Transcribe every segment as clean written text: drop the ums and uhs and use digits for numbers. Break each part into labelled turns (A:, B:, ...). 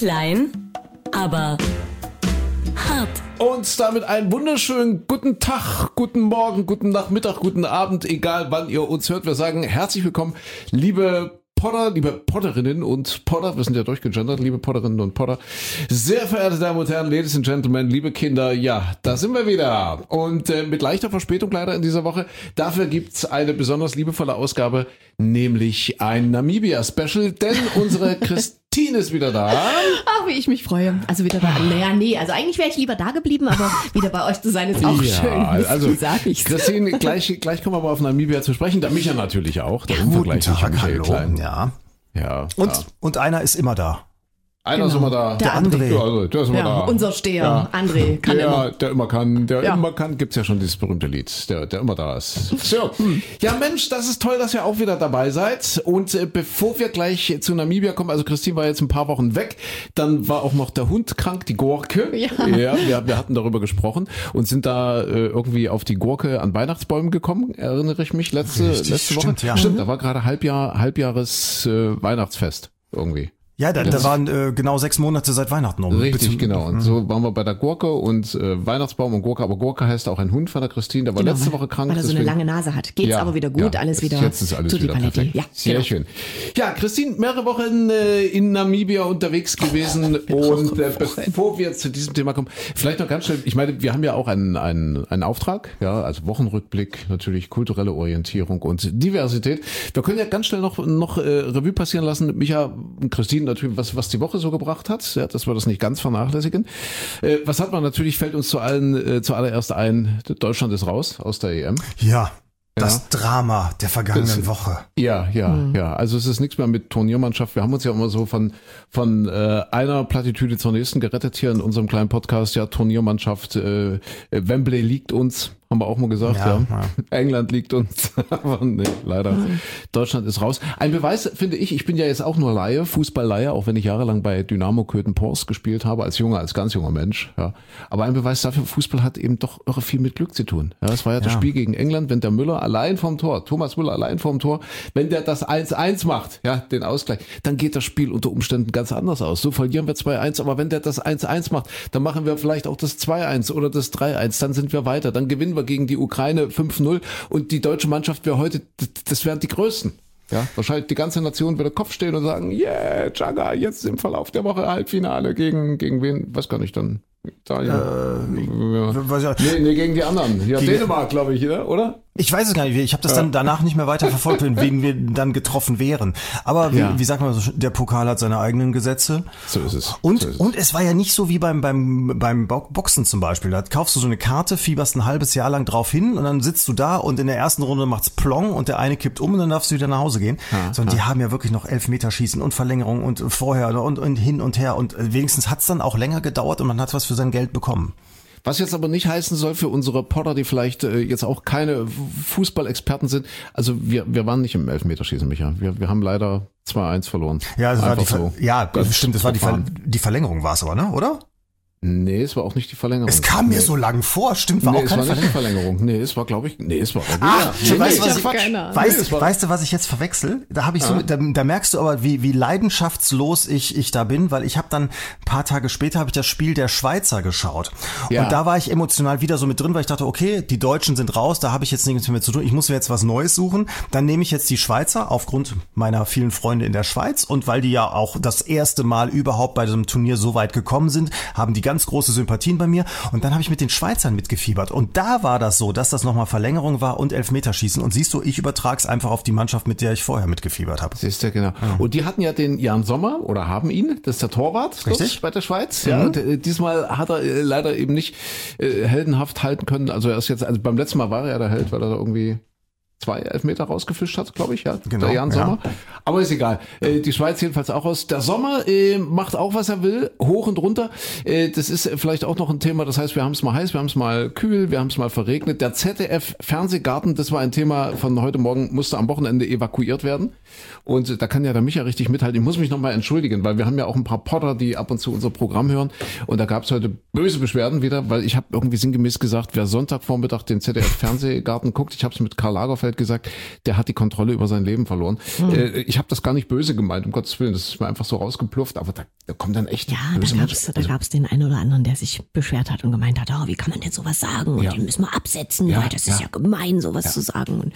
A: Klein, aber hart.
B: Und damit einen wunderschönen guten Tag, guten Morgen, guten Nachmittag, guten Abend, egal wann ihr uns hört. Wir sagen herzlich willkommen, liebe Podder, liebe Podderinnen und Podder, wir sind ja durchgegendert, liebe Podderinnen und Podder. Sehr verehrte Damen und Herren, Ladies and Gentlemen, liebe Kinder, ja, da sind wir wieder. Und mit leichter Verspätung leider in dieser Woche. Dafür gibt's eine besonders liebevolle Ausgabe, nämlich ein Namibia-Special, denn unsere Christine ist wieder da.
C: Ach, wie ich mich freue. Also wieder da. Also eigentlich wäre ich lieber da geblieben, aber wieder bei euch zu sein ist auch schön.
B: Also,
C: sag ich's.
B: Christine, gleich kommen wir mal auf Namibia zu sprechen. Der Micha natürlich auch. Der
D: Hallo.
B: Klein.
D: Ja. Und einer ist immer da.
B: Einer ist immer da.
C: Der André.
B: Also, der ist immer da.
C: Unser Steher. Ja. André kann immer.
B: Der immer kann. Gibt's ja schon dieses berühmte Lied, der immer da ist. So. Ja, Mensch, das ist toll, dass ihr auch wieder dabei seid. Und bevor wir gleich zu Namibia kommen, also Christine war jetzt ein paar Wochen weg, dann war auch noch der Hund krank, die Gurke. Ja, wir hatten darüber gesprochen und sind da irgendwie auf die Gurke an Weihnachtsbäumen gekommen, erinnere ich mich, letzte Woche. Stimmt, da war gerade Halbjahres Weihnachtsfest irgendwie.
D: Ja, da waren genau 6 Monate seit Weihnachten um.
B: Richtig, genau. Und so waren wir bei der Gurke und Weihnachtsbaum und Gurke. Aber Gurke heißt auch ein Hund von der Christine. Der war letzte Woche krank.
C: Weil er so eine lange Nase hat. Geht's aber wieder gut, alles wieder.
B: Jetzt ist alles wieder perfekt.
C: Ja,
B: sehr schön. Ja, Christine, mehrere Wochen in Namibia unterwegs gewesen. Und bevor wir zu diesem Thema kommen, vielleicht noch ganz schnell. Ich meine, wir haben ja auch einen Auftrag. Ja, also Wochenrückblick, natürlich kulturelle Orientierung und Diversität. Wir können ja ganz schnell noch Revue passieren lassen. Micha und Christine, natürlich, was die Woche so gebracht hat, ja, dass wir das nicht ganz vernachlässigen. Was hat man natürlich, fällt uns zuallererst ein, Deutschland ist raus aus der EM.
D: Ja. Das Drama der vergangenen Woche.
B: Ja. Also es ist nichts mehr mit Turniermannschaft. Wir haben uns ja immer so von einer Plattitüde zur nächsten gerettet hier in unserem kleinen Podcast. Ja, Turniermannschaft, Wembley liegt uns, haben wir auch mal gesagt. Ja. England liegt uns, aber nee, leider. Deutschland ist raus. Ein Beweis finde ich bin ja jetzt auch nur Laie, Fußball-Laie, auch wenn ich jahrelang bei Dynamo Köthen-Porz gespielt habe, als ganz junger Mensch. Ja. Aber ein Beweis dafür, Fußball hat eben doch irre viel mit Glück zu tun. Ja, es war ja das Spiel gegen England, wenn der Müller allein vom Tor, Thomas Müller allein vom Tor, wenn der das 1-1 macht, ja, den Ausgleich, dann geht das Spiel unter Umständen ganz anders aus. So verlieren wir 2-1, aber wenn der das 1-1 macht, dann machen wir vielleicht auch das 2-1 oder das 3-1, dann sind wir weiter, dann gewinnen wir gegen die Ukraine 5-0 und die deutsche Mannschaft wäre heute, das wären die Größten. Ja, wahrscheinlich die ganze Nation würde Kopf stehen und sagen, yeah, Chaga, jetzt im Verlauf der Woche Halbfinale gegen wen, was kann ich dann? Italien. Nee, gegen die anderen. Ja, Dänemark, glaube ich, oder?
D: Ich weiß es gar nicht. Ich habe das dann danach nicht mehr weiter verfolgt, wen wir dann getroffen wären. Aber wie sagt man so, der Pokal hat seine eigenen Gesetze.
B: So ist es.
D: Und es war ja nicht so wie beim Boxen zum Beispiel. Da kaufst du so eine Karte, fieberst ein halbes Jahr lang drauf hin und dann sitzt du da und in der ersten Runde macht's Plong und der eine kippt um und dann darfst du wieder nach Hause gehen. Sondern die haben ja wirklich noch Elfmeterschießen und Verlängerung und vorher und hin und her und wenigstens hat's dann auch länger gedauert und man hat was für sein Geld bekommen.
B: Was jetzt aber nicht heißen soll für unsere Podder, die vielleicht jetzt auch keine Fußballexperten sind. Also wir waren nicht im Elfmeterschießen, Micha. Wir haben leider 2-1 verloren.
D: Ja, stimmt, das war die Verlängerung war es aber, ne, oder?
B: Nee, es war auch nicht die Verlängerung.
D: Es kam mir so lang vor, stimmt, war auch keine Verlängerung.
B: Nee, es war, glaube ich, es war
D: Weißt du, was ich jetzt verwechsel? Da habe ich da merkst du aber, wie leidenschaftslos ich da bin, weil ich habe dann ein paar Tage später habe ich das Spiel der Schweizer geschaut. Ja. Und da war ich emotional wieder so mit drin, weil ich dachte, okay, die Deutschen sind raus, da habe ich jetzt nichts mehr zu tun. Ich muss mir jetzt was Neues suchen. Dann nehme ich jetzt die Schweizer aufgrund meiner vielen Freunde in der Schweiz und weil die ja auch das erste Mal überhaupt bei diesem Turnier so weit gekommen sind, haben die ganz große Sympathien bei mir und dann habe ich mit den Schweizern mitgefiebert und da war das so, dass das nochmal Verlängerung war und Elfmeterschießen und siehst du, ich übertrag's einfach auf die Mannschaft, mit der ich vorher mitgefiebert habe.
B: Siehst du, genau. Ja. Und die hatten ja den Jan Sommer oder haben ihn, das ist der Torwart bei der Schweiz. Ja, und diesmal hat er leider eben nicht heldenhaft halten können, also er ist jetzt, also beim letzten Mal war er ja der Held, weil er da irgendwie 2 Elfmeter rausgefischt hat, glaube ich, ja. Genau, der Jan Sommer. Aber ist egal. Die Schweiz jedenfalls auch aus. Der Sommer macht auch, was er will, hoch und runter. Das ist vielleicht auch noch ein Thema, das heißt, wir haben es mal heiß, wir haben es mal kühl, wir haben es mal verregnet. Der ZDF-Fernsehgarten, das war ein Thema von heute Morgen, musste am Wochenende evakuiert werden. Und da kann ja der Micha richtig mithalten. Ich muss mich nochmal entschuldigen, weil wir haben ja auch ein paar Podder, die ab und zu unser Programm hören. Und da gab es heute böse Beschwerden wieder, weil ich habe irgendwie sinngemäß gesagt, wer Sonntagvormittag den ZDF-Fernsehgarten guckt, ich habe es mit Karl Lagerfeld Zeit gesagt, der hat die Kontrolle über sein Leben verloren. Ich habe das gar nicht böse gemeint, um Gottes Willen, das ist mir einfach so rausgeplufft, aber da kommen dann echt böse Menschen.
C: Da gab's den einen oder anderen, der sich beschwert hat und gemeint hat, wie kann man denn sowas sagen? Und den müssen wir absetzen, weil das ist ja gemein, sowas zu sagen. Und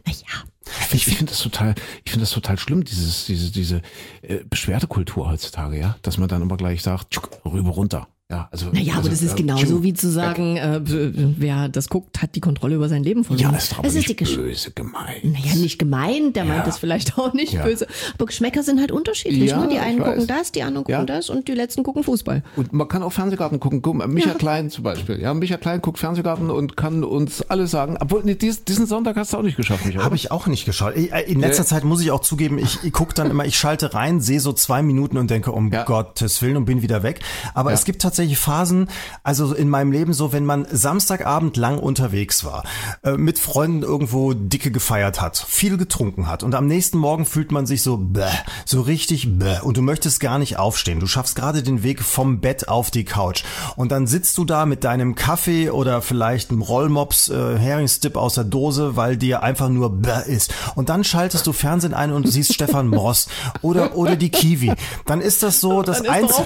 B: Ich finde das total schlimm, diese Beschwerdekultur heutzutage, ja, dass man dann immer gleich sagt, rüber runter. Ja, also,
C: aber das ist genauso wie zu sagen, wer das guckt, hat die Kontrolle über sein Leben verloren.
B: Ja, das ist doch aber nicht böse gemeint.
C: Nicht gemeint, der meint das vielleicht auch nicht böse. Aber Geschmäcker sind halt unterschiedlich.
B: Ja,
C: ne? Die einen gucken das, die anderen gucken das und die letzten gucken Fußball.
B: Und man kann auch Fernsehgarten gucken. Guck mal, Micha Klein zum Beispiel. Ja, Micha Klein guckt Fernsehgarten und kann uns alles sagen. Obwohl, diesen Sonntag hast du auch nicht geschafft, Micha.
D: Habe ich auch nicht geschaut. In letzter Zeit muss ich auch zugeben, ich gucke dann immer, ich schalte rein, sehe so 2 Minuten und denke, um Gottes Willen und bin wieder weg. Aber es gibt tatsächlich Phasen, also in meinem Leben so, wenn man Samstagabend lang unterwegs war, mit Freunden irgendwo dicke gefeiert hat, viel getrunken hat und am nächsten Morgen fühlt man sich so richtig und du möchtest gar nicht aufstehen. Du schaffst gerade den Weg vom Bett auf die Couch und dann sitzt du da mit deinem Kaffee oder vielleicht einem Rollmops Heringsdip aus der Dose, weil dir einfach nur ist. Und dann schaltest du Fernsehen ein und siehst Stefan Moss oder die Kiwi. Dann ist das so das Einzige.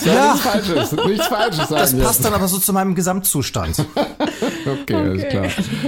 B: Nichts Falsches.
D: Das passt dann aber so zu meinem Gesamtzustand.
B: Okay, alles klar.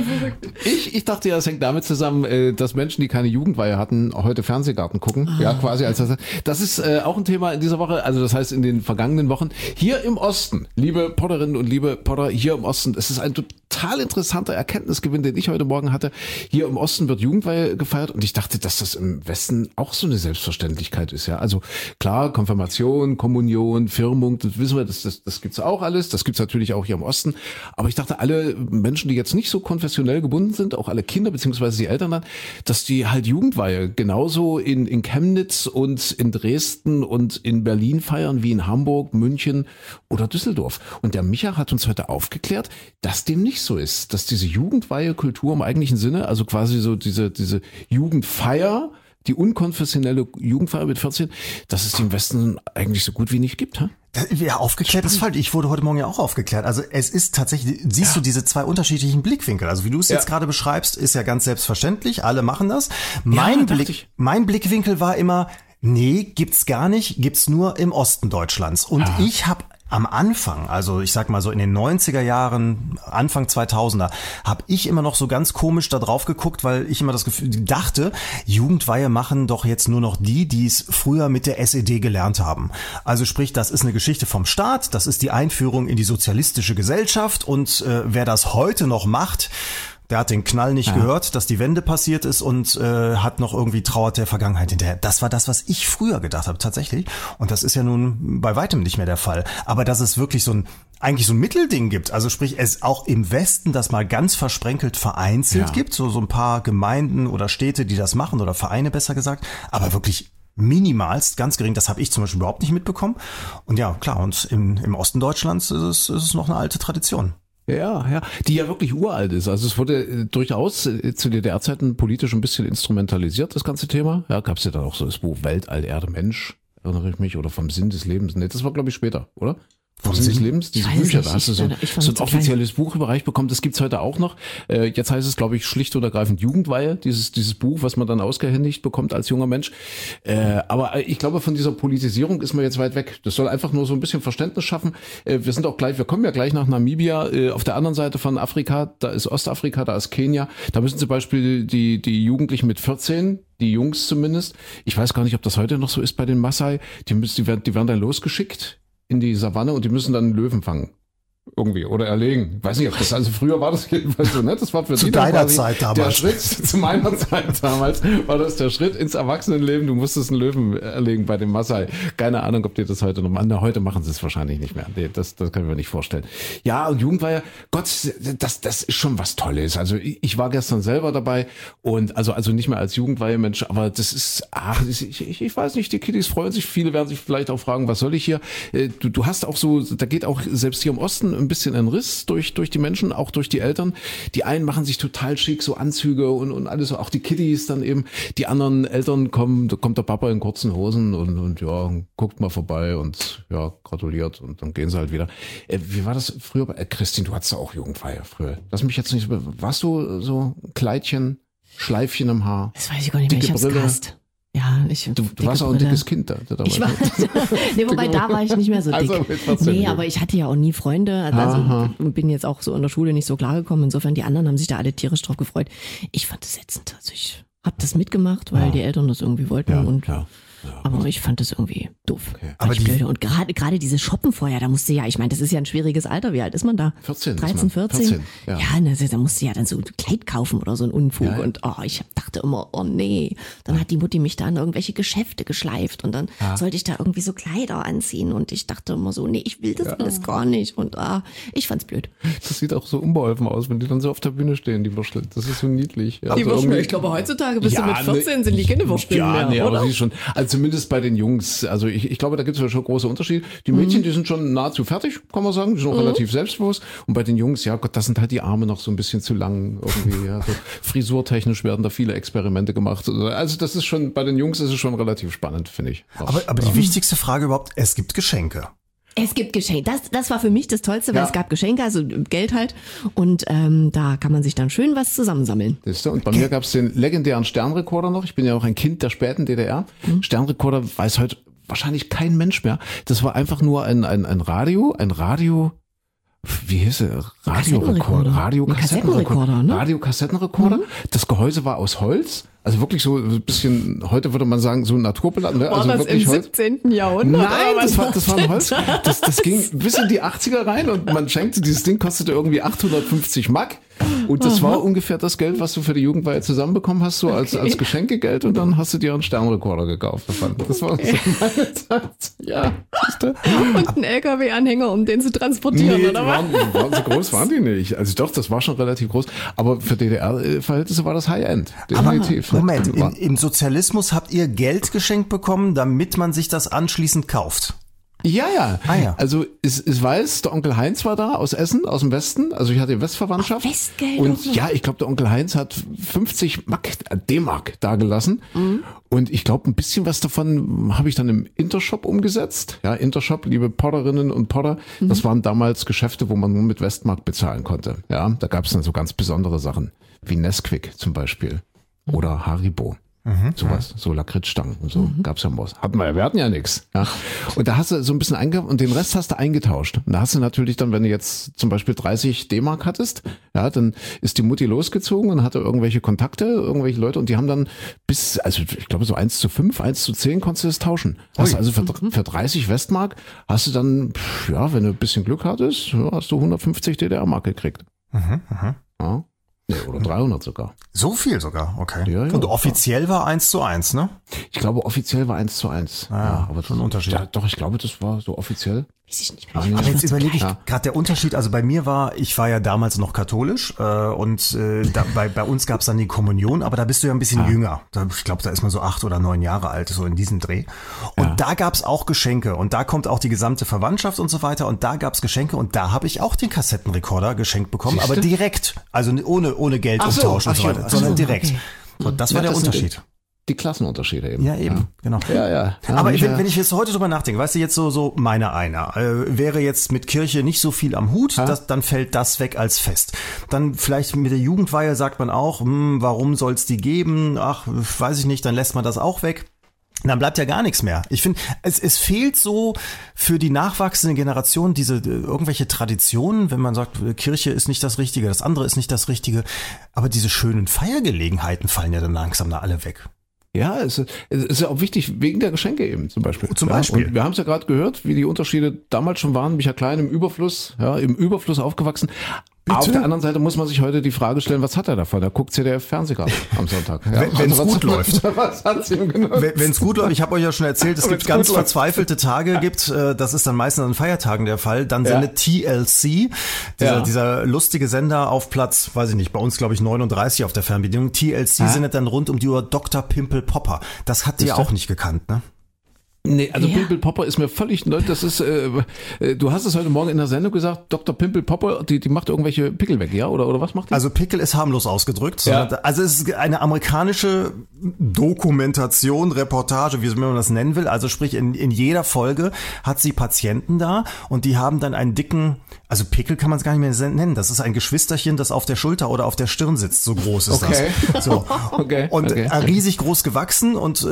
B: Ich dachte ja, es hängt damit zusammen, dass Menschen, die keine Jugendweihe hatten, heute Fernsehgarten gucken. Ja, quasi als das ist auch ein Thema in dieser Woche, also das heißt in den vergangenen Wochen. Hier im Osten, liebe Potterinnen und liebe Potter, hier im Osten, es ist ein total interessanter Erkenntnisgewinn, den ich heute Morgen hatte. Hier im Osten wird Jugendweihe gefeiert und ich dachte, dass das im Westen auch so eine Selbstverständlichkeit ist. Ja, also klar, Konfirmation, Kommunion, Firmung, das wissen wir, das gibt's auch alles. Das gibt's natürlich auch hier im Osten. Aber ich dachte, alle Menschen, die jetzt nicht so konfessionell gebunden sind, auch alle Kinder beziehungsweise die Eltern dann, dass die halt Jugendweihe genauso in Chemnitz und in Dresden und in Berlin feiern wie in Hamburg, München oder Düsseldorf. Und der Micha hat uns heute aufgeklärt, dass dem nicht so ist, dass diese Jugendweihe-Kultur im eigentlichen Sinne, also quasi so diese Jugendfeier, die unkonfessionelle Jugendfeier mit 14, dass es die im Westen eigentlich so gut wie nicht gibt, ha?
D: Ja, aufgeklärt ist falsch. Ich wurde heute Morgen ja auch aufgeklärt. Also es ist tatsächlich, siehst du diese 2 unterschiedlichen Blickwinkel. Also wie du es jetzt gerade beschreibst, ist ja ganz selbstverständlich. Alle machen das. Mein Blickwinkel war immer, nee, gibt's gar nicht, gibt's nur im Osten Deutschlands. Und ich habe am Anfang, also ich sag mal so in den 90er Jahren, Anfang 2000er, habe ich immer noch so ganz komisch da drauf geguckt, weil ich immer das Gefühl dachte, Jugendweihe machen doch jetzt nur noch die es früher mit der SED gelernt haben. Also sprich, das ist eine Geschichte vom Staat, das ist die Einführung in die sozialistische Gesellschaft und wer das heute noch macht, der hat den Knall nicht gehört, dass die Wende passiert ist und hat noch irgendwie trauert der Vergangenheit hinterher. Das war das, was ich früher gedacht habe, tatsächlich. Und das ist ja nun bei weitem nicht mehr der Fall. Aber dass es wirklich eigentlich so ein Mittelding gibt, also sprich es auch im Westen das mal ganz versprenkelt vereinzelt gibt, so ein paar Gemeinden oder Städte, die das machen oder Vereine besser gesagt, aber wirklich minimalst, ganz gering, das habe ich zum Beispiel überhaupt nicht mitbekommen. Und ja, klar, und im Osten Deutschlands ist es noch eine alte Tradition.
B: Ja, die ja wirklich uralt ist. Also es wurde durchaus zu DDR-Zeiten politisch ein bisschen instrumentalisiert, das ganze Thema. Ja, gab es ja dann auch so das Buch Weltall, Erde, Mensch, erinnere ich mich, oder vom Sinn des Lebens. Nee, das war, glaube ich, später, oder? Vom Sinn des Lebens, diese Bücher, da hast du so ein offizielles Buch überreicht bekommen, das gibt's heute auch noch. Jetzt heißt es, glaube ich, schlicht und ergreifend Jugendweihe, dieses Buch, was man dann ausgehändigt bekommt als junger Mensch. Aber ich glaube, von dieser Politisierung ist man jetzt weit weg. Das soll einfach nur so ein bisschen Verständnis schaffen. Wir kommen ja gleich nach Namibia. Auf der anderen Seite von Afrika, da ist Ostafrika, da ist Kenia. Da müssen zum Beispiel die Jugendlichen mit 14, die Jungs zumindest, ich weiß gar nicht, ob das heute noch so ist bei den Maasai, die werden dann losgeschickt in die Savanne und die müssen dann einen Löwen fangen. Irgendwie, oder erlegen. Ich weiß nicht, ob das, also früher war das jedenfalls so, ne? Das war für
D: zu deiner Zeit damals.
B: Der Schritt, zu meiner Zeit damals, war das der Schritt ins Erwachsenenleben. Du musstest einen Löwen erlegen bei dem Maasai. Keine Ahnung, ob die das heute noch machen. Heute machen sie es wahrscheinlich nicht mehr. Nee, das kann ich mir nicht vorstellen. Ja, und Jugendweihe, Gott, das ist schon was Tolles. Also ich war gestern selber dabei und also nicht mehr als Jugendweihe-Mensch, aber das ist, ich weiß nicht, die Kiddies freuen sich, viele werden sich vielleicht auch fragen, was soll ich hier? Du hast auch so, da geht auch selbst hier im Osten ein bisschen ein Riss durch die Menschen, auch durch die Eltern. Die einen machen sich total schick, so Anzüge und alles so, auch die Kiddies dann eben. Die anderen Eltern da kommt der Papa in kurzen Hosen und ja, guckt mal vorbei und ja, gratuliert und dann gehen sie halt wieder. Wie war das früher? Christine, du hattest ja auch Jugendweihe früher. Lass mich jetzt nicht, warst du so ein Kleidchen? Schleifchen im Haar.
C: Das weiß ich gar nicht mehr, ich hab's gehasst. Ja,
B: du warst auch ein dickes Kind da.
C: Ich war, nee, wobei da war ich nicht mehr so dick. Nee, aber ich hatte ja auch nie Freunde. Also bin jetzt auch so in der Schule nicht so klargekommen. Insofern, die anderen haben sich da alle tierisch drauf gefreut. Ich fand das ätzend. Also ich habe das mitgemacht, weil die Eltern das irgendwie wollten. Aber ich fand das irgendwie doof. Okay. Aber blöde. Und gerade diese Shoppen vorher, da musste ja, ich meine, das ist ja ein schwieriges Alter. Wie alt ist man da?
B: 14.
C: 13, 14? Ja, da musste ja dann so ein Kleid kaufen oder so ein Unfug. Ja. Und ich dachte immer, oh nee. Dann hat die Mutti mich da in irgendwelche Geschäfte geschleift und dann sollte ich da irgendwie so Kleider anziehen. Und ich dachte immer so, nee, ich will das alles gar nicht. Und ich fand's blöd.
B: Das sieht auch so unbeholfen aus, wenn die dann so auf der Bühne stehen, die Würstel. Das ist so niedlich. Ja,
C: die Würstel, ich glaube heutzutage bist du mit 14 sind die keine Würstel mehr, oder?
B: Aber die schon, also zumindest bei den Jungs, also ich glaube, da gibt es ja schon große Unterschiede. Die Mädchen, die sind schon nahezu fertig, kann man sagen, die sind auch relativ selbstbewusst. Und bei den Jungs, ja Gott, das sind halt die Arme noch so ein bisschen zu lang irgendwie. Ja. So frisurtechnisch werden da viele Experimente gemacht. Also das ist schon, bei den Jungs ist es schon relativ spannend, finde ich.
D: Aber die wichtigste Frage überhaupt, es gibt Geschenke.
C: Es gibt Geschenke. Das war für mich das Tollste, weil es gab Geschenke, also Geld halt. Und da kann man sich dann schön was zusammensammeln.
B: Siehst du? Und bei mir gab es den legendären Sternrekorder noch. Ich bin ja auch ein Kind der späten DDR. Sternrekorder weiß heute wahrscheinlich kein Mensch mehr. Das war einfach nur ein Radio, wie hieß er?
C: Radiokassettenrekorder, ne?
B: Radiokassettenrekorder. Das Gehäuse war aus Holz. Also wirklich so ein bisschen, heute würde man sagen, so naturbeladen. Ne?
C: War
B: also
C: das
B: wirklich
C: im 17. Jahrhundert?
B: Nein, das war ein Holz. Das ging bis in die 80er rein und man schenkte, dieses Ding kostete irgendwie 850 Mark. Und das war ungefähr das Geld, was du für die Jugendweihe zusammenbekommen hast, so als Geschenkegeld. Und dann hast du dir einen Sternrekorder gekauft davon. Das war so meine Zeit. Ja.
C: Und einen LKW-Anhänger, um den zu transportieren, oder was?
B: So groß waren die nicht. Also doch, das war schon relativ groß. Aber für DDR-Verhältnisse war das High-End.
D: Definitiv. Moment, im Sozialismus habt ihr Geld geschenkt bekommen, damit man sich das anschließend kauft?
B: Ja. Also es weiß, der Onkel Heinz war da aus Essen, aus dem Westen. Also ich hatte Westverwandtschaft.
C: Westgeld.
B: Und ja, ich glaube, der Onkel Heinz hat 50 D-Mark dagelassen. Und ich glaube, ein bisschen was davon habe ich dann im Intershop umgesetzt. Ja, Intershop, liebe Potterinnen und Potter, das waren damals Geschäfte, wo man nur mit Westmark bezahlen konnte. Ja, da gab es dann so ganz besondere Sachen, wie Nesquik zum Beispiel oder Haribo. Sowas, so Lakritzstangen und so gab's ja im Boss. Wir hatten ja nichts. Ja. Und da hast du so ein bisschen eingekauft und den Rest hast du eingetauscht. Und da hast du natürlich dann, wenn du jetzt zum Beispiel 30 D-Mark hattest, ja, dann ist die Mutti losgezogen und hatte irgendwelche Kontakte, irgendwelche Leute und die haben dann also ich glaube so 1:5, 1:10 konntest du das tauschen. Hast also für 30 Westmark hast du dann, ja, wenn du ein bisschen Glück hattest, hast du 150 DDR-Mark gekriegt. Ja. Nee, oder 300 sogar.
D: So viel sogar, okay.
B: Ja,
D: und offiziell war 1:1, ne?
B: Ich glaube, offiziell war 1:1.
D: Ja, aber schon ein Unterschied.
B: Ja, doch, ich glaube, das war so offiziell.
C: Weiß ich nicht mehr.
D: Aber jetzt überlege ich gerade der Unterschied, also bei mir ich war ja damals noch katholisch und bei uns gab es dann die Kommunion, aber da bist du ja ein bisschen jünger. Ich glaube, da ist man so 8 oder 9 Jahre alt, so in diesem Dreh. Und da gab es auch Geschenke und da kommt auch die gesamte Verwandtschaft und so weiter und da gab es Geschenke und da habe ich auch den Kassettenrekorder geschenkt bekommen, aber direkt, also ohne Geld umtauschen und so weiter, sondern direkt. Okay. Und das war der Unterschied.
B: Die Klassenunterschiede eben.
D: Ja, eben, genau.
B: Ja.
D: Aber wenn ich jetzt heute drüber nachdenke, weißt du, jetzt so wäre jetzt mit Kirche nicht so viel am Hut, dann fällt das weg als Fest. Dann vielleicht mit der Jugendweihe sagt man auch, warum soll es die geben? Ach, weiß ich nicht, dann lässt man das auch weg. Dann bleibt ja gar nichts mehr. Ich finde, es fehlt so für die nachwachsende Generation diese irgendwelche Traditionen, wenn man sagt, Kirche ist nicht das Richtige, das andere ist nicht das Richtige. Aber diese schönen Feiergelegenheiten fallen ja dann langsam da alle weg.
B: Ja, es ist ja auch wichtig, wegen der Geschenke eben zum Beispiel.
D: Zum Beispiel.
B: Und wir haben es ja gerade gehört, wie die Unterschiede damals schon waren. Micha Klein im Überfluss aufgewachsen.
D: Bitte?
B: Auf der anderen Seite muss man sich heute die Frage stellen, was hat er davon? Er guckt ZDF-Fernsehen am Sonntag. Ja,
D: wenn es gut läuft.
B: Was hat's ihm genutzt?
D: Wenn es gut läuft, ich habe euch ja schon erzählt, es gibt ganz verzweifelte Tage, das ist dann meistens an Feiertagen der Fall, dann sendet TLC, dieser lustige Sender auf Platz, weiß ich nicht, bei uns glaube ich 39 auf der Fernbedienung, TLC sendet dann rund um die Uhr Dr. Pimple Popper. Das hat ihr auch nicht gekannt, ne?
B: Nee, also Pimpel Popper ist mir völlig neu. Das ist, du hast es heute Morgen in der Sendung gesagt, Dr. Pimpel Popper, die macht irgendwelche Pickel weg, ja? Oder was macht die?
D: Also Pickel ist harmlos ausgedrückt. Ja. Also es ist eine amerikanische Dokumentation, Reportage, wie man das nennen will. Also sprich, in jeder Folge hat sie Patienten da und die haben dann einen dicken, also Pickel kann man es gar nicht mehr nennen. Das ist ein Geschwisterchen, das auf der Schulter oder auf der Stirn sitzt. So groß ist das. So. Und riesig groß gewachsen und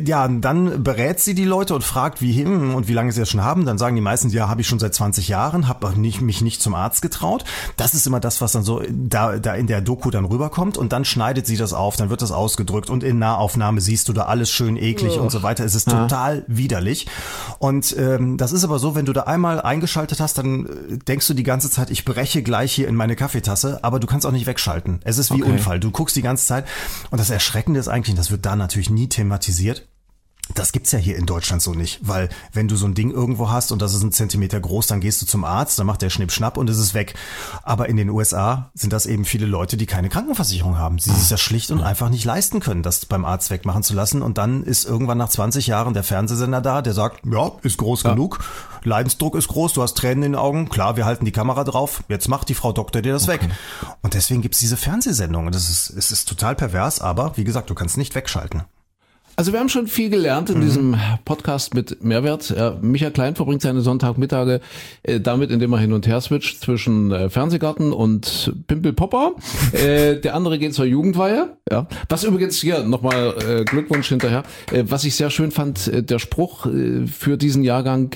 D: dann berät sie die Leute und fragt, wie lange sie das schon haben. Dann sagen die meisten, ja, habe ich schon seit 20 Jahren, habe mich nicht zum Arzt getraut. Das ist immer das, was dann so da in der Doku dann rüberkommt und dann schneidet sie das auf, dann wird das ausgedrückt und in Nahaufnahme siehst du da alles schön eklig und so weiter. Es ist total widerlich. Und das ist aber so, wenn du da einmal eingeschaltet hast, dann denkst du die ganze Zeit, ich breche gleich hier in meine Kaffeetasse, aber du kannst auch nicht wegschalten. Es ist wie Unfall. Du guckst die ganze Zeit und das Erschreckende ist eigentlich, das wird da natürlich nie thematisiert. Das gibt's ja hier in Deutschland so nicht, weil wenn du so ein Ding irgendwo hast und das ist 1 Zentimeter groß, dann gehst du zum Arzt, dann macht der Schnipp-Schnapp und es ist weg. Aber in den USA sind das eben viele Leute, die keine Krankenversicherung haben. Sie sich das schlicht und einfach nicht leisten können, das beim Arzt wegmachen zu lassen. Und dann ist irgendwann nach 20 Jahren der Fernsehsender da, der sagt, ja, ist groß genug, Leidensdruck ist groß, du hast Tränen in den Augen, klar, wir halten die Kamera drauf, jetzt macht die Frau Doktor dir das weg. Und deswegen gibt's diese Fernsehsendungen. Es ist total pervers, aber wie gesagt, du kannst nicht wegschalten.
B: Also wir haben schon viel gelernt in diesem Podcast mit Mehrwert. Michael Klein verbringt seine Sonntagmittage damit, indem er hin und her switcht zwischen Fernsehgarten und Pimpel Popper. Der andere geht zur Jugendweihe. Ja. Was übrigens hier nochmal Glückwunsch hinterher. Was ich sehr schön fand, der Spruch für diesen Jahrgang,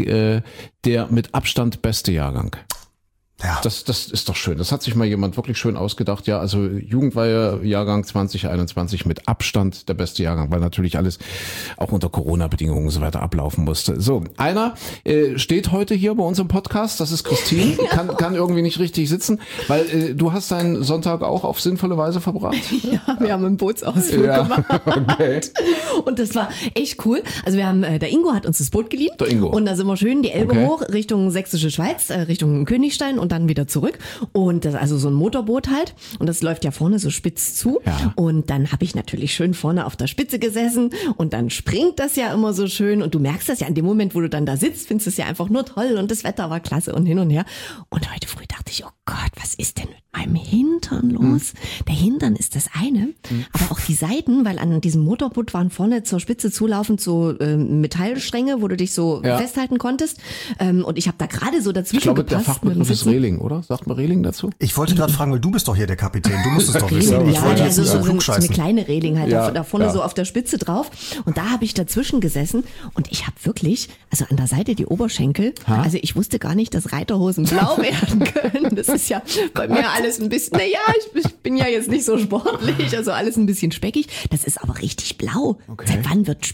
B: der mit Abstand beste Jahrgang. Ja. Das ist doch schön. Das hat sich mal jemand wirklich schön ausgedacht. Ja, also Jugendweihe Jahrgang 2021 mit Abstand der beste Jahrgang, weil natürlich alles auch unter Corona-Bedingungen und so weiter ablaufen musste. So, einer steht heute hier bei uns im Podcast. Das ist Christine. Kann irgendwie nicht richtig sitzen, weil du hast deinen Sonntag auch auf sinnvolle Weise verbracht.
C: Ja, wir haben einen Bootsausflug gemacht. Okay. Und das war echt cool. Also wir haben, der Ingo hat uns das Boot geliehen. Der Ingo. Und da sind wir schön die Elbe hoch Richtung Sächsische Schweiz, Richtung Königstein und dann wieder zurück und das also so ein Motorboot halt und das läuft ja vorne so spitz zu und dann habe ich natürlich schön vorne auf der Spitze gesessen und dann springt das ja immer so schön und du merkst das ja in dem Moment, wo du dann da sitzt, findest du es ja einfach nur toll und das Wetter war klasse und hin und her und heute früh dachte ich, oh Gott, was ist denn mit meinem Hintern los? Der Hintern ist das eine, aber auch die Seiten, weil an diesem Motorboot waren vorne zur Spitze zulaufend so Metallstränge, wo du dich so festhalten konntest und ich habe da gerade so dazwischen gepasst.
B: Der Fachbegriff ist Reling, oder? Sagt man Reling dazu?
D: Ich wollte gerade fragen, weil du bist doch hier der Kapitän, du musst es doch wissen. Ich wollte jetzt nicht so
C: eine kleine Reling halt da vorne so auf der Spitze drauf und da habe ich dazwischen gesessen und ich habe wirklich, also an der Seite die Oberschenkel, also ich wusste gar nicht, dass Reiterhosen blau werden können. Das ist ja bei mir alles ein bisschen, ich bin ja jetzt nicht so sportlich, also alles ein bisschen speckig. Das ist aber richtig blau. Okay. Seit wann wird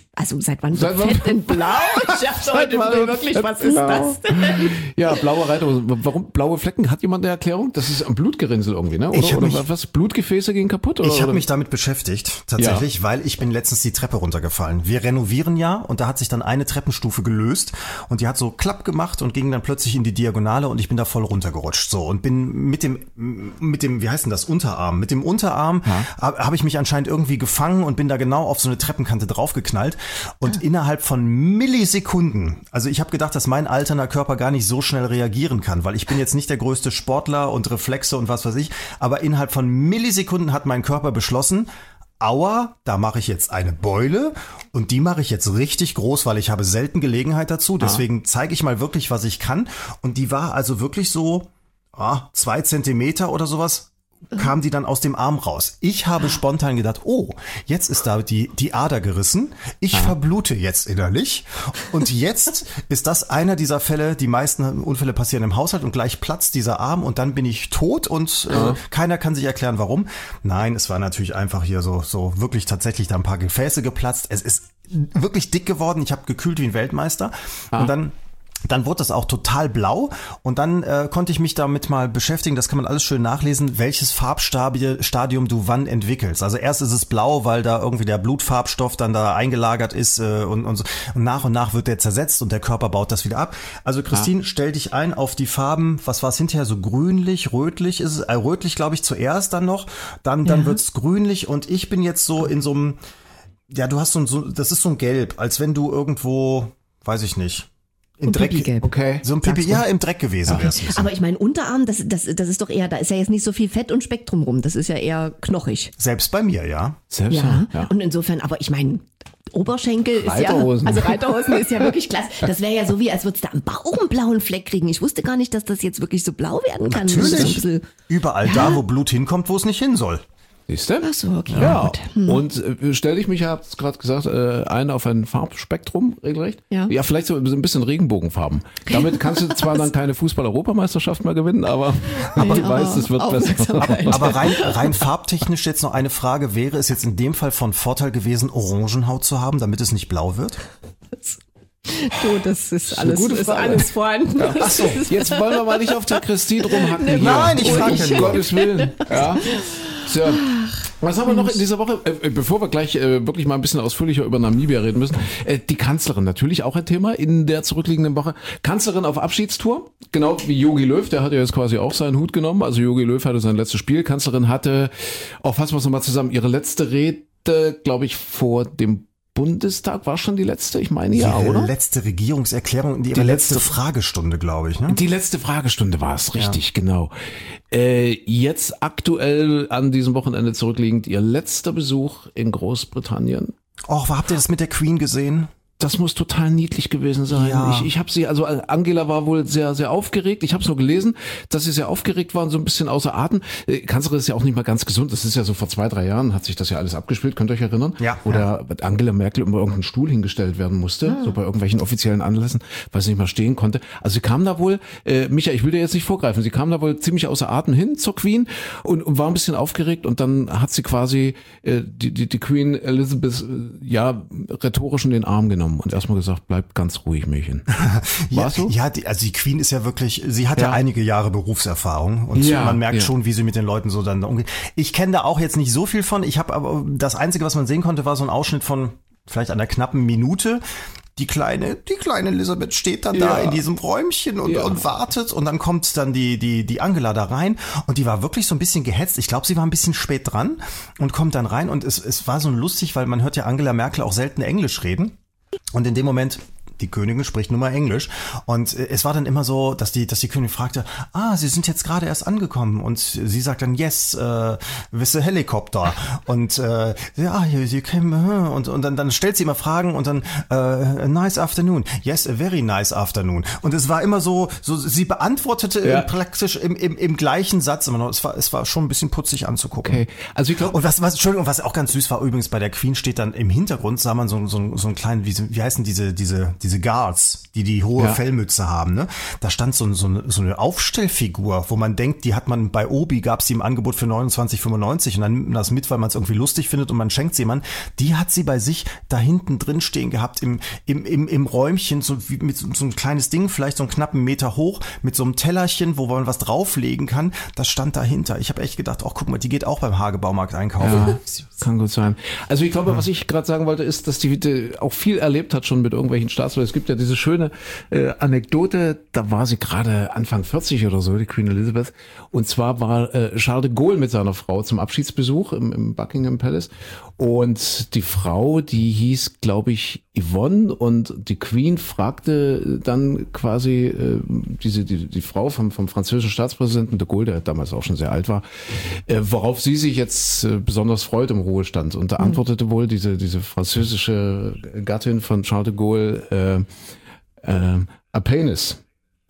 C: Fett denn blau? Ich dachte heute wirklich, was ist das denn?
B: Ja, blaue Reiterhosen. Warum blaue Flecken? Hat jemand eine Erklärung? Das ist ein Blutgerinnsel irgendwie, ne? Oder was? Blutgefäße gehen kaputt? Oder?
D: Ich habe mich damit beschäftigt, tatsächlich, weil ich bin letztens die Treppe runtergefallen. Wir renovieren ja und da hat sich dann eine Treppenstufe gelöst und die hat so klapp gemacht und ging dann plötzlich in die Diagonale und ich bin da voll runtergerutscht. So und bin mit dem, wie heißt denn das, Unterarm? Mit dem Unterarm habe ich mich anscheinend irgendwie gefangen und bin da genau auf so eine Treppenkante draufgeknallt und innerhalb von Millisekunden, also ich habe gedacht, dass mein alternder Körper gar nicht so schnell reagieren kann, weil ich bin jetzt nicht der größte Sportler und Reflexe und was weiß ich, aber innerhalb von Millisekunden hat mein Körper beschlossen, aua, da mache ich jetzt eine Beule und die mache ich jetzt richtig groß, weil ich habe selten Gelegenheit dazu, deswegen zeige ich mal wirklich, was ich kann und die war also wirklich so 2 Zentimeter oder sowas, kam die dann aus dem Arm raus. Ich habe spontan gedacht, oh, jetzt ist da die Ader gerissen. Ich verblute jetzt innerlich. Und jetzt ist das einer dieser Fälle, die meisten Unfälle passieren im Haushalt und gleich platzt dieser Arm und dann bin ich tot und keiner kann sich erklären, warum. Nein, es war natürlich einfach hier so wirklich tatsächlich da ein paar Gefäße geplatzt. Es ist wirklich dick geworden. Ich habe gekühlt wie ein Weltmeister. Und dann wurde das auch total blau und dann konnte ich mich damit mal beschäftigen, das kann man alles schön nachlesen, welches Farbstadium du wann entwickelst. Also erst ist es blau, weil da irgendwie der Blutfarbstoff dann da eingelagert ist und so. Und nach wird der zersetzt und der Körper baut das wieder ab. Also Christine, stell dich ein auf die Farben, was war es hinterher, so grünlich, rötlich ist es, rötlich glaube ich zuerst dann noch, dann wird's grünlich und ich bin jetzt so in so einem, ja du hast das ist so ein Gelb, als wenn du irgendwo weiß ich nicht.
C: Im Dreck. Pipi-gelb.
D: Okay. So ein Pipi, ja, im Dreck gewesen wäre es.
C: Aber ich meine, Unterarm, das ist doch eher, da ist ja jetzt nicht so viel Fett und Speck drumrum. Das ist ja eher knochig.
D: Selbst bei mir, ja.
B: Selbst
C: ja. Und insofern, aber ich meine, Oberschenkel ist Reiterhosen ist ja wirklich klasse. Das wäre ja so wie, als würdest du am Bauch einen blauen Fleck kriegen. Ich wusste gar nicht, dass das jetzt wirklich so blau werden kann.
D: Natürlich. Überall da, wo Blut hinkommt, wo es nicht hin soll.
B: Siehst du?
C: Ach so, okay.
B: Ja. Und stelle ich mich, ihr habt es gerade gesagt, ein auf ein Farbspektrum regelrecht. Ja, vielleicht so ein bisschen Regenbogenfarben. Damit kannst du zwar dann keine Fußball-Europameisterschaft mehr gewinnen, aber du weißt, es wird besser.
D: Aber rein farbtechnisch jetzt noch eine Frage. Wäre es jetzt in dem Fall von Vorteil gewesen, Orangenhaut zu haben, damit es nicht blau wird?
C: Du, das ist alles vorhanden.
B: Ja. Achso, jetzt wollen wir mal nicht auf der Christine rumhacken hier.
D: Nein, ich frage nicht.
B: Um Gottes Willen. Ja. So. Was haben wir noch in dieser Woche? Bevor wir gleich wirklich mal ein bisschen ausführlicher über Namibia reden müssen. Die Kanzlerin, natürlich auch ein Thema in der zurückliegenden Woche. Kanzlerin auf Abschiedstour, genau wie Jogi Löw, der hat ja jetzt quasi auch seinen Hut genommen. Also Jogi Löw hatte sein letztes Spiel. Kanzlerin hatte, fassen wir es nochmal zusammen, ihre letzte Rede, glaube ich, vor dem Bundestag war schon die letzte, ich meine ja, oder?
D: Die letzte Regierungserklärung und ihre letzte Fragestunde, glaube ich. Ne?
B: Die letzte Fragestunde war es, richtig, genau. Jetzt aktuell an diesem Wochenende zurückliegend ihr letzter Besuch in Großbritannien.
D: Och, habt ihr das mit der Queen gesehen?
B: Das muss total niedlich gewesen sein. Ja. Ich habe sie, also Angela war wohl sehr, sehr aufgeregt. Ich habe es nur gelesen, dass sie sehr aufgeregt war und so ein bisschen außer Atem. Kanzlerin ist ja auch nicht mal ganz gesund. Das ist ja so vor 2-3 Jahren hat sich das ja alles abgespielt. Könnt ihr euch erinnern? Ja. Oder Angela Merkel über irgendeinen Stuhl hingestellt werden musste, so bei irgendwelchen offiziellen Anlässen, weil sie nicht mal stehen konnte. Also sie kam da wohl, Micha, ich will dir jetzt nicht vorgreifen, sie kam da wohl ziemlich außer Atem hin zur Queen und war ein bisschen aufgeregt und dann hat sie quasi die Queen Elizabeth rhetorisch in den Arm genommen. Und erstmal gesagt, bleib ganz ruhig, Mädchen.
D: War's so? Ja, die Queen ist ja wirklich, sie hat ja einige Jahre Berufserfahrung und man merkt schon, wie sie mit den Leuten so dann umgeht. Ich kenne da auch jetzt nicht so viel von. Ich habe aber das Einzige, was man sehen konnte, war so ein Ausschnitt von vielleicht einer knappen Minute. Die kleine Elisabeth steht dann da in diesem Räumchen und wartet und dann kommt dann die Angela da rein und die war wirklich so ein bisschen gehetzt. Ich glaube, sie war ein bisschen spät dran und kommt dann rein und es war so lustig, weil man hört ja Angela Merkel auch selten Englisch reden und in dem Moment die Königin spricht nun mal Englisch und es war dann immer so, dass die Königin fragte, Sie sind jetzt gerade erst angekommen und sie sagt dann, yes, with a helicopter und you came und dann stellt sie immer Fragen und dann nice afternoon, yes, a very nice afternoon und es war immer so sie beantwortete praktisch im gleichen Satz immer noch, es war schon ein bisschen putzig anzugucken. Okay. Also ich glaube und was auch ganz süß war übrigens bei der Queen steht dann im Hintergrund sah man so einen kleinen wie heißen diese Guards, die hohe Fellmütze haben, ne? Da stand so eine Aufstellfigur, wo man denkt, die hat man bei Obi, gab es die im Angebot für 29,95 und dann nimmt man das mit, weil man es irgendwie lustig findet und man schenkt sie jemandem. Die hat sie bei sich da hinten drin stehen gehabt, im Räumchen, so wie mit so ein kleines Ding, vielleicht so einen knappen Meter hoch, mit so einem Tellerchen, wo man was drauflegen kann. Das stand dahinter. Ich habe echt gedacht, guck mal, die geht auch beim Hagebaumarkt einkaufen.
B: Ja, kann gut sein. Also ich glaube, was ich gerade sagen wollte, ist, dass die auch viel erlebt hat schon mit irgendwelchen Staatsleuten. Es gibt ja diese schöne Anekdote, da war sie gerade Anfang 40 oder so, die Queen Elizabeth. Und zwar war Charles de Gaulle mit seiner Frau zum Abschiedsbesuch im Buckingham Palace. Und die Frau, die hieß, glaube ich, Yvonne. Und die Queen fragte dann quasi die Frau vom französischen Staatspräsidenten de Gaulle, der damals auch schon sehr alt war, worauf sie sich jetzt besonders freut im Ruhestand. Und da antwortete wohl diese französische Gattin von Charles de Gaulle, a penis.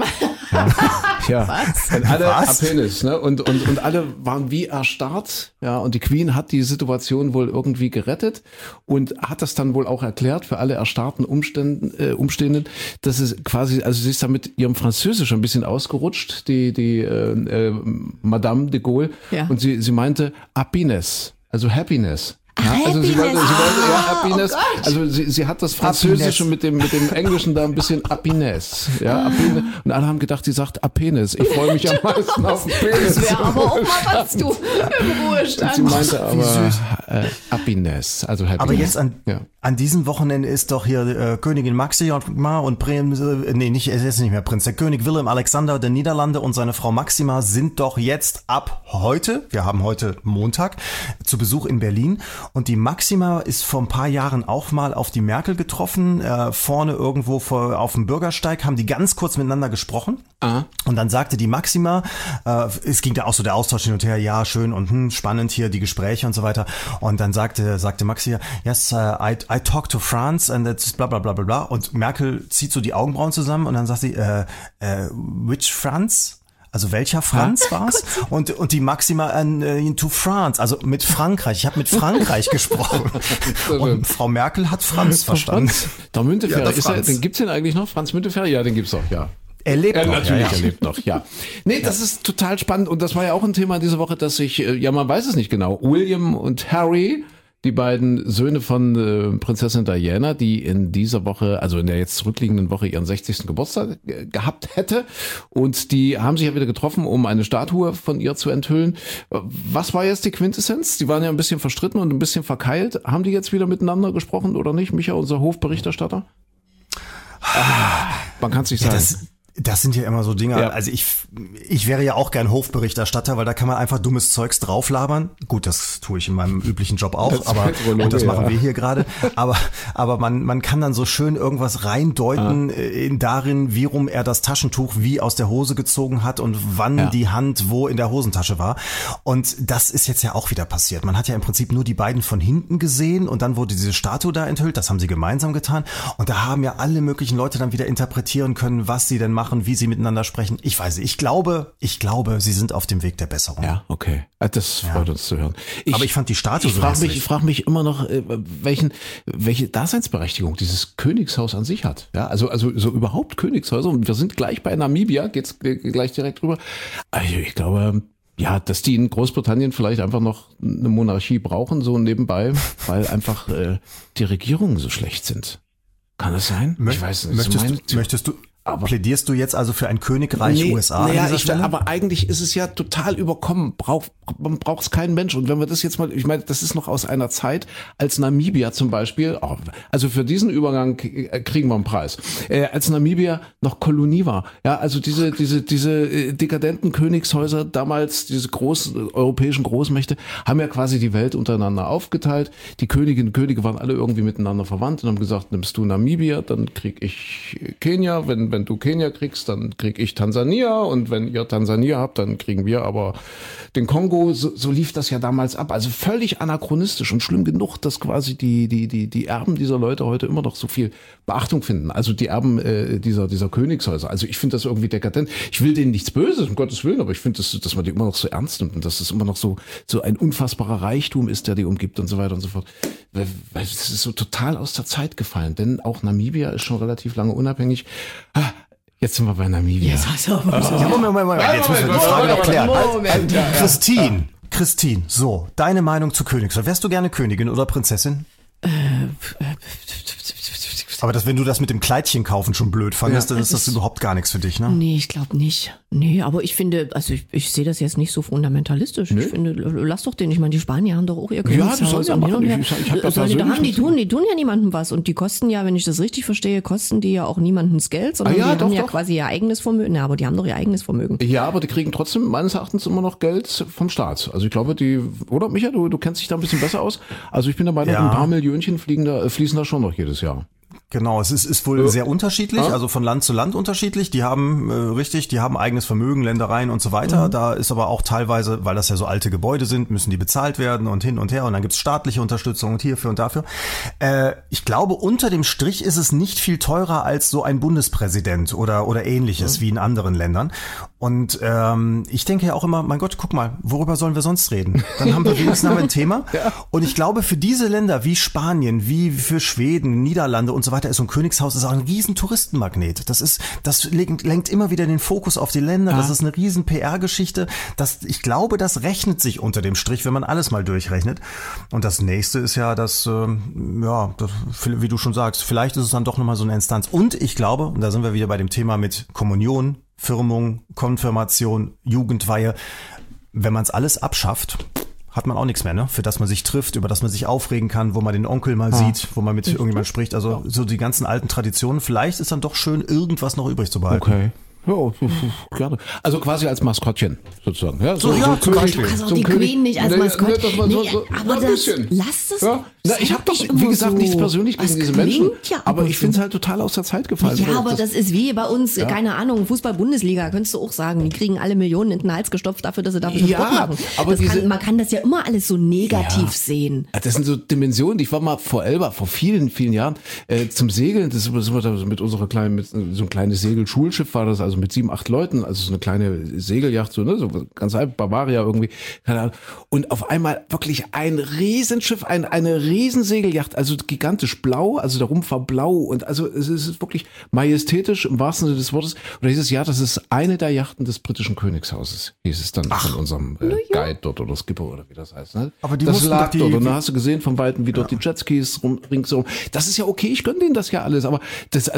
B: Und alle a penis, ne? Und alle waren wie erstarrt, und die Queen hat die Situation wohl irgendwie gerettet und hat das dann wohl auch erklärt für alle erstarrten Umstehenden, dass es quasi, also sie ist da mit ihrem Französisch ein bisschen ausgerutscht, die Madame de Gaulle, und sie meinte happiness, also happiness. Ja, also sie wollte Happiness. Also sie hat das Französische mit dem Englischen da ein bisschen Happiness. Ja, Happiness. Und alle haben gedacht, sie sagt Apenis. Ich freue mich am meisten auf den Penis.
C: Das wäre aber auch mal was, du, im Ruhestand.
B: Und sie meinte aber Happiness, also Happiness.
D: Aber jetzt an diesem Wochenende ist doch hier Königin Maxima und Prinz, der König Willem Alexander der Niederlande und seine Frau Maxima sind doch jetzt ab heute, wir haben heute Montag, zu Besuch in Berlin. Und die Maxima ist vor ein paar Jahren auch mal auf die Merkel getroffen. Vorne irgendwo auf dem Bürgersteig haben die ganz kurz miteinander gesprochen. Aha. Und dann sagte die Maxima, es ging da auch so der Austausch hin und her, ja, schön und spannend hier die Gespräche und so weiter. Und dann sagte Maxima, yes, I talk to France and it's bla bla bla bla bla. Und Merkel zieht so die Augenbrauen zusammen und dann sagt sie, which France? Also welcher Franz war's? Und die Maxima into France, also mit Frankreich. Ich habe mit Frankreich gesprochen. Und Frau Merkel hat Franz verstanden.
B: Der Müntefering, den gibt's den eigentlich noch? Franz Müntefering? Ja, den gibt's doch, ja.
D: Er lebt noch.
B: Natürlich, er lebt noch, ja. Nee, das ist total spannend und das war ja auch ein Thema diese Woche, dass sich, man weiß es nicht genau, William und Harry, die beiden Söhne von Prinzessin Diana, die in dieser Woche, also in der jetzt zurückliegenden Woche ihren 60. Geburtstag gehabt hätte. Und die haben sich ja wieder getroffen, um eine Statue von ihr zu enthüllen. Was war jetzt die Quintessenz? Die waren ja ein bisschen verstritten und ein bisschen verkeilt. Haben die jetzt wieder miteinander gesprochen oder nicht? Micha, unser Hofberichterstatter? Man kann es nicht sagen.
D: Das sind ja immer so Dinge, ja. Also ich wäre ja auch gern Hofberichterstatter, weil da kann man einfach dummes Zeugs drauflabern. Gut, das tue ich in meinem üblichen Job auch, und das machen wir hier gerade. Aber man kann dann so schön irgendwas reindeuten darin, wie rum er das Taschentuch wie aus der Hose gezogen hat und wann die Hand wo in der Hosentasche war. Und das ist jetzt ja auch wieder passiert. Man hat ja im Prinzip nur die beiden von hinten gesehen und dann wurde diese Statue da enthüllt. Das haben sie gemeinsam getan. Und da haben ja alle möglichen Leute dann wieder interpretieren können, was sie denn machen, wie sie miteinander sprechen. Ich weiß nicht. Ich glaube, sie sind auf dem Weg der Besserung.
B: Ja, okay. Das freut uns zu hören.
D: Aber ich fand die Statue so
B: hässlich. Ich frage mich immer noch, welche Daseinsberechtigung dieses Königshaus an sich hat. Ja, also so überhaupt Königshäuser. Und wir sind gleich bei Namibia, geht's gleich direkt rüber. Also ich glaube, ja, dass die in Großbritannien vielleicht einfach noch eine Monarchie brauchen, so nebenbei, weil einfach die Regierungen so schlecht sind. Kann das sein?
D: Ich weiß nicht. Plädierst du jetzt also für ein Königreich USA an dieser Stelle?
B: Aber eigentlich ist es ja total überkommen. Man braucht es keinen Mensch. Und wenn wir das jetzt mal, ich meine, das ist noch aus einer Zeit, als Namibia zum Beispiel, also für diesen Übergang kriegen wir einen Preis, als Namibia noch Kolonie war. Ja, also diese dekadenten Königshäuser damals, diese großen europäischen Großmächte, haben ja quasi die Welt untereinander aufgeteilt. Die Königinnen und Könige waren alle irgendwie miteinander verwandt und haben gesagt, nimmst du Namibia, dann krieg ich Kenia, wenn du Kenia kriegst, dann krieg ich Tansania und wenn ihr Tansania habt, dann kriegen wir aber den Kongo. So lief das ja damals ab. Also völlig anachronistisch und schlimm genug, dass quasi die Erben dieser Leute heute immer noch so viel Beachtung finden. Also die Erben dieser Königshäuser. Also ich finde das irgendwie dekadent. Ich will denen nichts Böses, um Gottes Willen, aber ich finde, dass man die immer noch so ernst nimmt und dass es immer noch so ein unfassbarer Reichtum ist, der die umgibt und so weiter und so fort. Weil es ist so total aus der Zeit gefallen. Denn auch Namibia ist schon relativ lange unabhängig. Jetzt sind wir bei Namibia.
D: Moment. Jetzt müssen wir die Frage noch klären. Christine, so, deine Meinung zu Königshaus. Wärst du gerne Königin oder Prinzessin? Aber wenn du das mit dem Kleidchen kaufen schon blöd fandest, dann ist das überhaupt gar nichts für dich, ne?
C: Nee, ich glaube nicht. Nee, aber ich finde, also ich sehe das jetzt nicht so fundamentalistisch. Nee? Ich finde, lass doch den. Ich meine, die Spanier haben doch auch ihr Königshaus.
B: Ja, das soll ja machen.
C: Die tun ja niemandem was. Und die kosten ja, wenn ich das richtig verstehe, kosten die ja auch niemandens Geld, sondern die haben ja quasi ihr eigenes Vermögen. Ja, aber die haben doch ihr eigenes Vermögen.
B: Ja, aber die kriegen trotzdem meines Erachtens immer noch Geld vom Staat. Also ich glaube, oder Micha, du kennst dich da ein bisschen besser aus. Also ich bin der Meinung, ein paar Millionchen fließen da schon noch jedes Jahr.
D: Genau, es ist wohl sehr unterschiedlich, also von Land zu Land unterschiedlich. Die haben eigenes Vermögen, Ländereien und so weiter. Da ist aber auch teilweise, weil das ja so alte Gebäude sind, müssen die bezahlt werden und hin und her. Und dann gibt's staatliche Unterstützung und hierfür und dafür. Ich glaube, unter dem Strich ist es nicht viel teurer als so ein Bundespräsident oder ähnliches wie in anderen Ländern. Und ich denke ja auch immer, mein Gott, guck mal, worüber sollen wir sonst reden? Dann haben wir wenigstens ein Thema. Und ich glaube, für diese Länder wie Spanien, wie für Schweden, Niederlande und so weiter, ist so ein Königshaus ist auch ein riesen Touristenmagnet. Das lenkt immer wieder den Fokus auf die Länder. Das ist eine riesen PR-Geschichte. Ich glaube, das rechnet sich unter dem Strich, wenn man alles mal durchrechnet. Und das nächste ist ja, wie du schon sagst, vielleicht ist es dann doch nochmal so eine Instanz. Und ich glaube, und da sind wir wieder bei dem Thema mit Kommunion, Firmung, Konfirmation, Jugendweihe, wenn man es alles abschafft, hat man auch nichts mehr, ne? Für das man sich trifft, über das man sich aufregen kann, wo man den Onkel mal sieht, wo man mit irgendjemand spricht. Also so die ganzen alten Traditionen. Vielleicht ist dann doch schön, irgendwas noch übrig zu behalten.
B: Okay. Ja, gerne. Also quasi als Maskottchen sozusagen. Ja,
D: so
C: du kannst auch die Queen nicht als Maskottchen. Aber lass es.
B: Ja. Ich habe doch, wie gesagt, nichts persönlich gegen diese Menschen. Ja, aber ich finde es halt total aus der Zeit gefallen.
C: Ja, aber das ist wie bei uns, keine Ahnung, Fußball-Bundesliga, könntest du auch sagen. Die kriegen alle Millionen in den Hals gestopft dafür, dass sie dafür Sport machen. Aber man kann das ja immer alles so negativ sehen.
B: Das sind so Dimensionen. Ich war mal vor vielen, vielen Jahren zum Segeln. Das sind wir da mit unserer kleinen, so ein kleines Segelschulschiff war das, also mit 7, 8 Leuten, also so eine kleine Segelyacht, so ganz halb Bavaria irgendwie, keine Ahnung. Und auf einmal wirklich ein Riesenschiff, eine Riesensegelyacht, also gigantisch blau, also der Rumpf war blau und also es ist wirklich majestätisch im wahrsten Sinne des Wortes. Und da hieß es, das ist eine der Yachten des britischen Königshauses, hieß es dann von unserem Guide dort oder Skipper oder wie das heißt. Ne?
D: Aber die
B: das lag dort und dann hast du gesehen von Weitem, wie dort die Jetskis ringsum. Das ist ja okay, ich gönne denen das ja alles, aber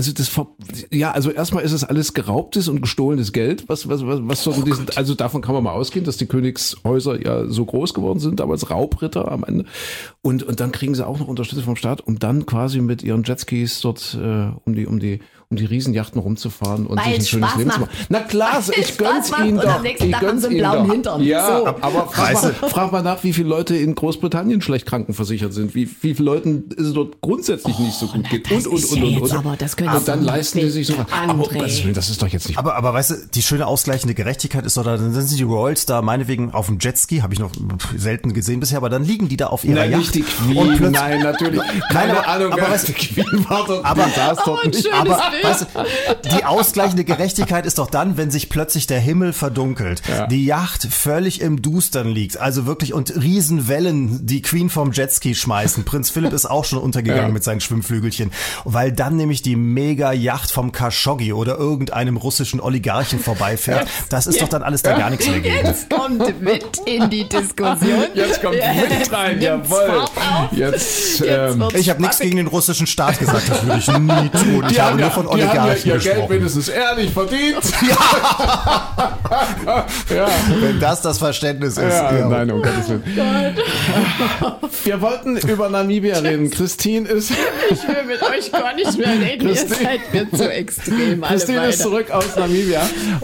B: also erstmal ist es alles geraubtes und gestohlenes Geld, was so also davon kann man mal ausgehen, dass die Königshäuser ja so groß geworden sind, damals Raubritter am Ende. Und dann kriegen sie auch noch Unterstützung vom Staat, um dann quasi mit ihren Jetskis dort um die Riesenjachten rumzufahren und sich ein schönes Leben zu machen. Na klar, ich gönn's ihnen doch.
C: Am nächsten Tag haben sie einen blauen Hintern.
B: Ja, aber frag mal nach, wie viele Leute in Großbritannien schlecht krankenversichert sind, wie viele Leuten es dort grundsätzlich nicht so gut geht und.
C: Aber das können
B: und dann leisten die sich so. Aber das ist doch jetzt nicht.
D: Aber weißt du, die schöne ausgleichende Gerechtigkeit ist doch da, dann sind die Royals da meinetwegen auf dem Jetski, habe ich noch selten gesehen bisher, aber dann liegen die da auf ihrer Yacht.
B: Nicht die Queen, nein, natürlich. Keine Ahnung,
D: aber weißt du,
B: die Queen war dort,
D: weißt du, die ausgleichende Gerechtigkeit ist doch dann, wenn sich plötzlich der Himmel verdunkelt, die Yacht völlig im Dustern liegt, also wirklich und Riesenwellen die Queen vom Jetski schmeißen. Prinz Philipp ist auch schon untergegangen mit seinen Schwimmflügelchen, weil dann nämlich die Mega-Yacht vom Khashoggi oder irgendeinem russischen Oligarchen vorbeifährt. Das ist doch dann alles da gar nichts mehr gegen.
C: Jetzt kommt mit in die Diskussion.
B: Jetzt kommt mit rein, jawohl.
D: Jetzt ich habe nichts gegen den russischen Staat gesagt, das würde ich nie tun. Ich habe nur von Oligarchen
B: ihr
D: gesprochen.
B: Geld wenigstens ehrlich verdient.
D: Wenn das Verständnis ist.
B: Nein, um Gottes Willen. Wir wollten über Namibia reden. Christine ist...
C: Ich will mit euch gar nicht mehr reden. Ihr seid mir zu extrem.
B: Christine ist zurück aus Namibia.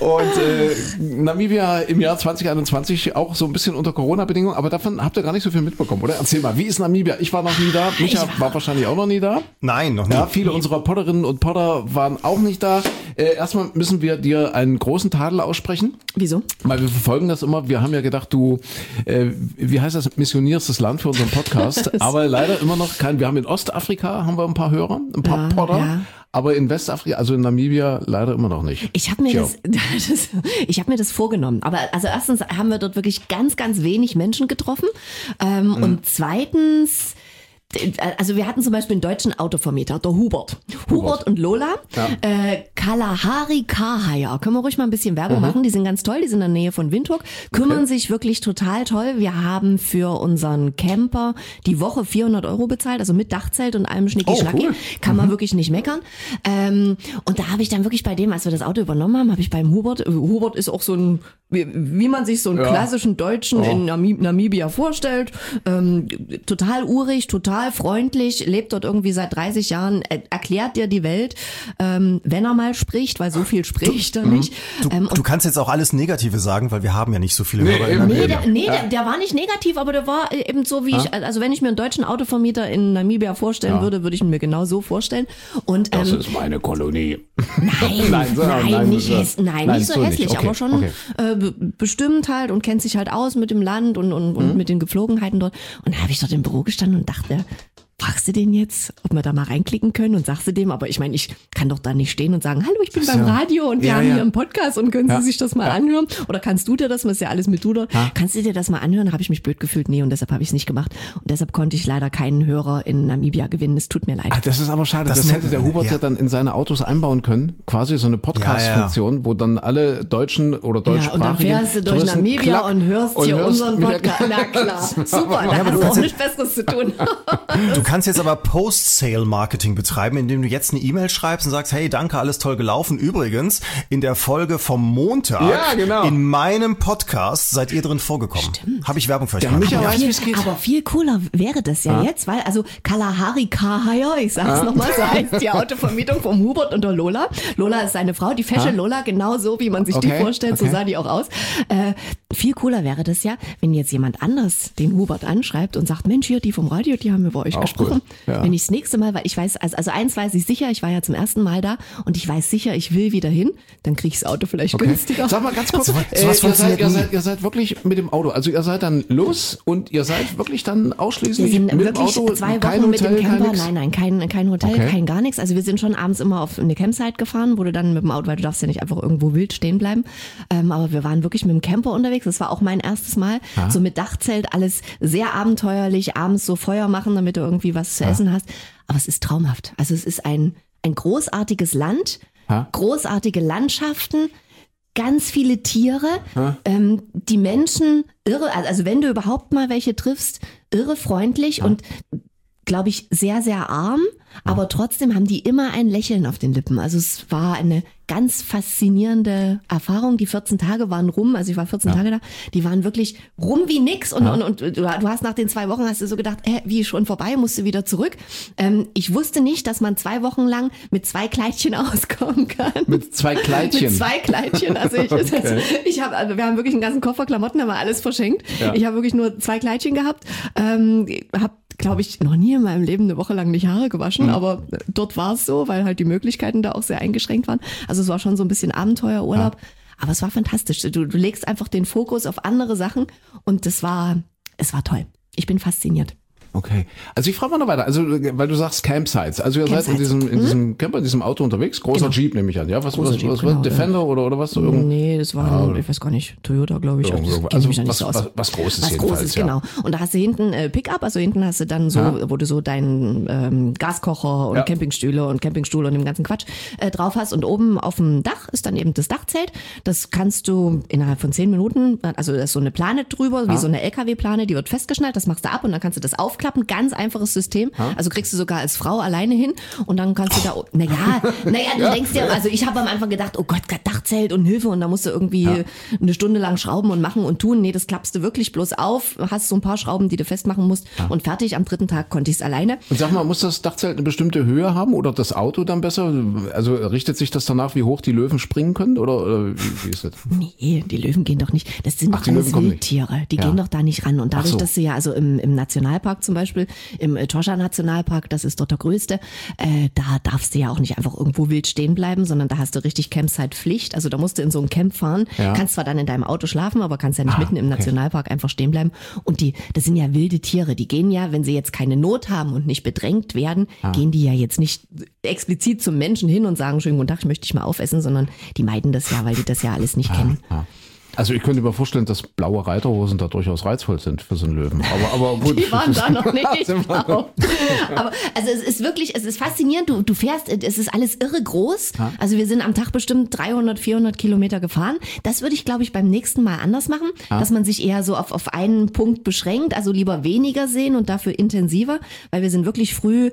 B: Und Namibia im Jahr 2021 auch so ein bisschen unter Corona-Bedingungen. Aber davon habt ihr gar nicht so viel mitbekommen, oder? Erzähl mal, wie ist Namibia? Ich war noch nie da. Micha war wahrscheinlich auch noch nie da.
D: Nein, noch nie.
B: Ja, viele unserer Podderinnen und Podder waren auch nicht da. Erstmal müssen wir dir einen großen Tadel aussprechen.
C: Wieso?
B: Weil wir verfolgen das immer. Wir haben ja gedacht, du, wie heißt das, missionierst das Land für unseren Podcast. Aber leider immer noch wir haben in Ostafrika haben wir ein paar Hörer, ein paar Podder. Ja. Aber in Westafrika, also in Namibia, leider immer noch nicht.
C: Ich habe mir das vorgenommen. Aber also erstens haben wir dort wirklich ganz, ganz wenig Menschen getroffen. Und zweitens... Also wir hatten zum Beispiel einen deutschen Autovermieter, der Hubert und Lola, Kalahari Car-Hire. Können wir ruhig mal ein bisschen Werbung machen, die sind ganz toll, die sind in der Nähe von Windhoek, kümmern sich wirklich total toll. Wir haben für unseren Camper die Woche 400 € bezahlt, also mit Dachzelt und allem Schnicki-Schnacki. Cool. Kann man wirklich nicht meckern. Und da habe ich dann wirklich bei dem, als wir das Auto übernommen haben, habe ich beim Hubert ist auch so ein, wie man sich so einen klassischen Deutschen in Namibia vorstellt, total urig, total freundlich, lebt dort irgendwie seit 30 Jahren, erklärt dir die Welt, wenn er mal spricht, weil so viel spricht er nicht.
D: Du kannst jetzt auch alles Negative sagen, weil wir haben ja nicht so viele Hörer.
C: Der war nicht negativ, aber der war eben so, wie ich, also wenn ich mir einen deutschen Autovermieter in Namibia vorstellen würde, würde ich ihn mir genau so vorstellen. Und,
B: das ist meine Kolonie.
C: Nein, nicht so hässlich, okay, aber schon bestimmt halt und kennt sich halt aus mit dem Land und mit den Gepflogenheiten dort. Und da habe ich dort im Büro gestanden und dachte, fragst du den jetzt, ob wir da mal reinklicken können und sagst du dem, aber ich meine, ich kann doch da nicht stehen und sagen, hallo, ich bin beim Radio und wir haben hier einen Podcast und können Sie sich das mal anhören? Oder kannst du dir das, was ist ja alles mit du dort, kannst du dir das mal anhören? Habe ich mich blöd gefühlt? Nee, und deshalb habe ich es nicht gemacht. Und deshalb konnte ich leider keinen Hörer in Namibia gewinnen. Es tut mir leid.
B: Das ist aber schade. Das hätte der Hubert ja dann in seine Autos einbauen können. Quasi so eine Podcast-Funktion, wo dann alle Deutschen oder deutschsprachigen
C: und dann fährst du durch Namibia und hörst hier unseren Podcast. Na klar, super, da hast du auch nichts Besseres zu tun.
D: kannst jetzt aber Post-Sale-Marketing betreiben, indem du jetzt eine E-Mail schreibst und sagst, hey, danke, alles toll gelaufen. Übrigens, in der Folge vom Montag in meinem Podcast seid ihr drin vorgekommen. Habe ich Werbung für euch gemacht.
C: Aber viel cooler wäre das jetzt, weil also Kalahari Car Hire, ich sag's nochmal, so heißt die Autovermietung vom Hubert und der Lola. Lola ist seine Frau, die Fashion Lola, genau so, wie man sich die vorstellt, so sah die auch aus. Viel cooler wäre das ja, wenn jetzt jemand anders den Hubert anschreibt und sagt, Mensch, hier, die vom Radio, die haben über euch gesprochen. Cool. Ja. Wenn ich das nächste Mal, weil ich weiß, also eins weiß ich sicher, ich war ja zum ersten Mal da und ich weiß sicher, ich will wieder hin, dann kriege ich das Auto vielleicht günstiger.
B: Sag mal ganz kurz, ihr seid wirklich mit dem Auto, also ihr seid dann los und ihr seid wirklich dann ausschließlich mit dem Auto,
C: 2 Wochen mit dem Camper, nein, kein Hotel, kein gar nichts. Also wir sind schon abends immer auf eine Campsite gefahren, wo du dann mit dem Auto, weil du darfst ja nicht einfach irgendwo wild stehen bleiben, aber wir waren wirklich mit dem Camper unterwegs, das war auch mein erstes Mal, so mit Dachzelt, alles sehr abenteuerlich, abends so Feuer machen, damit du irgendwie was zu essen hast, aber es ist traumhaft. Also es ist ein großartiges Land, großartige Landschaften, ganz viele Tiere, die Menschen irre, also wenn du überhaupt mal welche triffst, irre freundlich und glaube ich sehr, sehr arm, aber trotzdem haben die immer ein Lächeln auf den Lippen. Also es war eine ganz faszinierende Erfahrung. Die 14 Tage waren rum, also ich war 14 Tage da, die waren wirklich rum wie nix und du hast nach den 2 Wochen hast du so gedacht, wie schon vorbei, musst du wieder zurück. Ich wusste nicht, dass man 2 Wochen lang mit 2 Kleidchen auskommen kann.
B: Mit 2 Kleidchen?
C: Mit 2 Kleidchen. Also wir haben wirklich einen ganzen Koffer Klamotten, haben wir alles verschenkt. Ja. Ich habe wirklich nur 2 Kleidchen gehabt, habe glaube ich, noch nie in meinem Leben eine Woche lang nicht Haare gewaschen, aber dort war es so, weil halt die Möglichkeiten da auch sehr eingeschränkt waren. Also es war schon so ein bisschen Abenteuerurlaub, aber es war fantastisch. Du legst einfach den Fokus auf andere Sachen und es war toll. Ich bin fasziniert.
B: Okay. Also ich frage mal noch weiter. Also, weil du sagst Campsites. Also ihr seid in diesem Camper, in diesem Auto unterwegs. Großer Jeep nehme ich an. Ja, was
C: genau,
B: Defender oder was?
C: Nee, das war, ich weiß gar nicht, Toyota, glaube ich.
B: Also was Großes
C: was
B: jedenfalls.
C: Großes, genau. Und da hast du hinten Pickup, also hinten hast du dann so, wo du so deinen Gaskocher und Campingstühle und Campingstuhl und dem ganzen Quatsch drauf hast. Und oben auf dem Dach ist dann eben das Dachzelt. Das kannst du innerhalb von 10 Minuten, also da ist so eine Plane drüber, wie so eine LKW-Plane, die wird festgeschnallt, das machst du ab und dann kannst du das aufklappen. Ganz einfaches System. Also kriegst du sogar als Frau alleine hin und dann kannst du da, du denkst dir, also ich habe am Anfang gedacht, oh Gott, Dachzelt und Hilfe und da musst du irgendwie eine Stunde lang schrauben und machen und tun. Nee, das klappst du wirklich bloß auf, hast so ein paar Schrauben, die du festmachen musst und fertig. Am 3. Tag konnte ich es alleine.
B: Und sag mal, muss das Dachzelt eine bestimmte Höhe haben oder das Auto dann besser? Also richtet sich das danach, wie hoch die Löwen springen können oder wie ist das?
C: Nee, die Löwen gehen doch nicht. Das sind doch alles Wildtiere. Die gehen doch da nicht ran. Und dadurch, dass du ja, also im Nationalpark zum Beispiel, im Etosha-Nationalpark, das ist dort der größte, da darfst du ja auch nicht einfach irgendwo wild stehen bleiben, sondern da hast du richtig Campsite-Pflicht. Also da musst du in so ein Camp fahren, kannst zwar dann in deinem Auto schlafen, aber kannst ja nicht mitten im Nationalpark einfach stehen bleiben. Und das sind ja wilde Tiere, die gehen ja, wenn sie jetzt keine Not haben und nicht bedrängt werden, gehen die ja jetzt nicht explizit zum Menschen hin und sagen, schönen guten Tag, ich möchte dich mal aufessen, sondern die meiden das ja, weil die das ja alles nicht kennen.
B: Also ich könnte mir vorstellen, dass blaue Reiterhosen da durchaus reizvoll sind für so einen Löwen. Aber gut.
C: Die waren da noch nicht. Aber also es ist faszinierend. Du fährst, es ist alles irre groß. Also wir sind am Tag bestimmt 300, 400 Kilometer gefahren. Das würde ich, glaube ich, beim nächsten Mal anders machen, dass man sich eher so auf einen Punkt beschränkt. Also lieber weniger sehen und dafür intensiver, weil wir sind wirklich früh,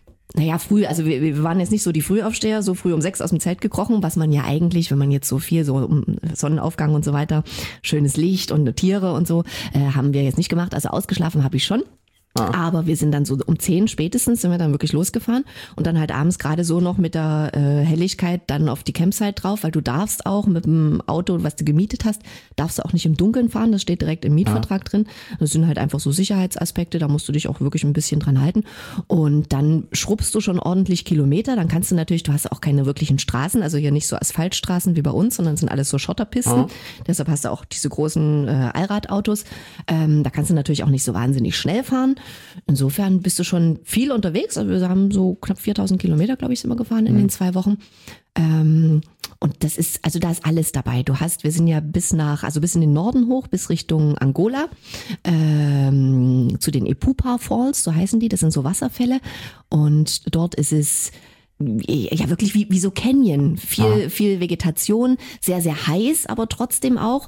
C: also wir waren jetzt nicht so die Frühaufsteher, so früh um 6 aus dem Zelt gekrochen, was man ja eigentlich, wenn man jetzt so viel so Sonnenaufgang und so weiter, schönes Licht und Tiere und so, haben wir jetzt nicht gemacht. Also ausgeschlafen habe ich schon. Aber wir sind dann so um 10 spätestens sind wir dann wirklich losgefahren und dann halt abends gerade so noch mit der Helligkeit dann auf die Campsite drauf, weil du darfst auch mit dem Auto, was du gemietet hast, darfst du auch nicht im Dunkeln fahren, das steht direkt im Mietvertrag drin. Das sind halt einfach so Sicherheitsaspekte, da musst du dich auch wirklich ein bisschen dran halten und dann schrubbst du schon ordentlich Kilometer, dann kannst du natürlich, du hast auch keine wirklichen Straßen, also hier nicht so Asphaltstraßen wie bei uns, sondern sind alles so Schotterpisten, deshalb hast du auch diese großen Allradautos, da kannst du natürlich auch nicht so wahnsinnig schnell fahren. Insofern bist du schon viel unterwegs. Also wir haben so knapp 4000 Kilometer, glaube ich, sind wir gefahren in den 2 Wochen. Und das ist, also da ist alles dabei. Wir sind ja bis in den Norden hoch, bis Richtung Angola, zu den Epupa Falls, so heißen die. Das sind so Wasserfälle. Und dort ist es ja wirklich wie so Canyon, viel Vegetation, sehr, sehr heiß, aber trotzdem auch.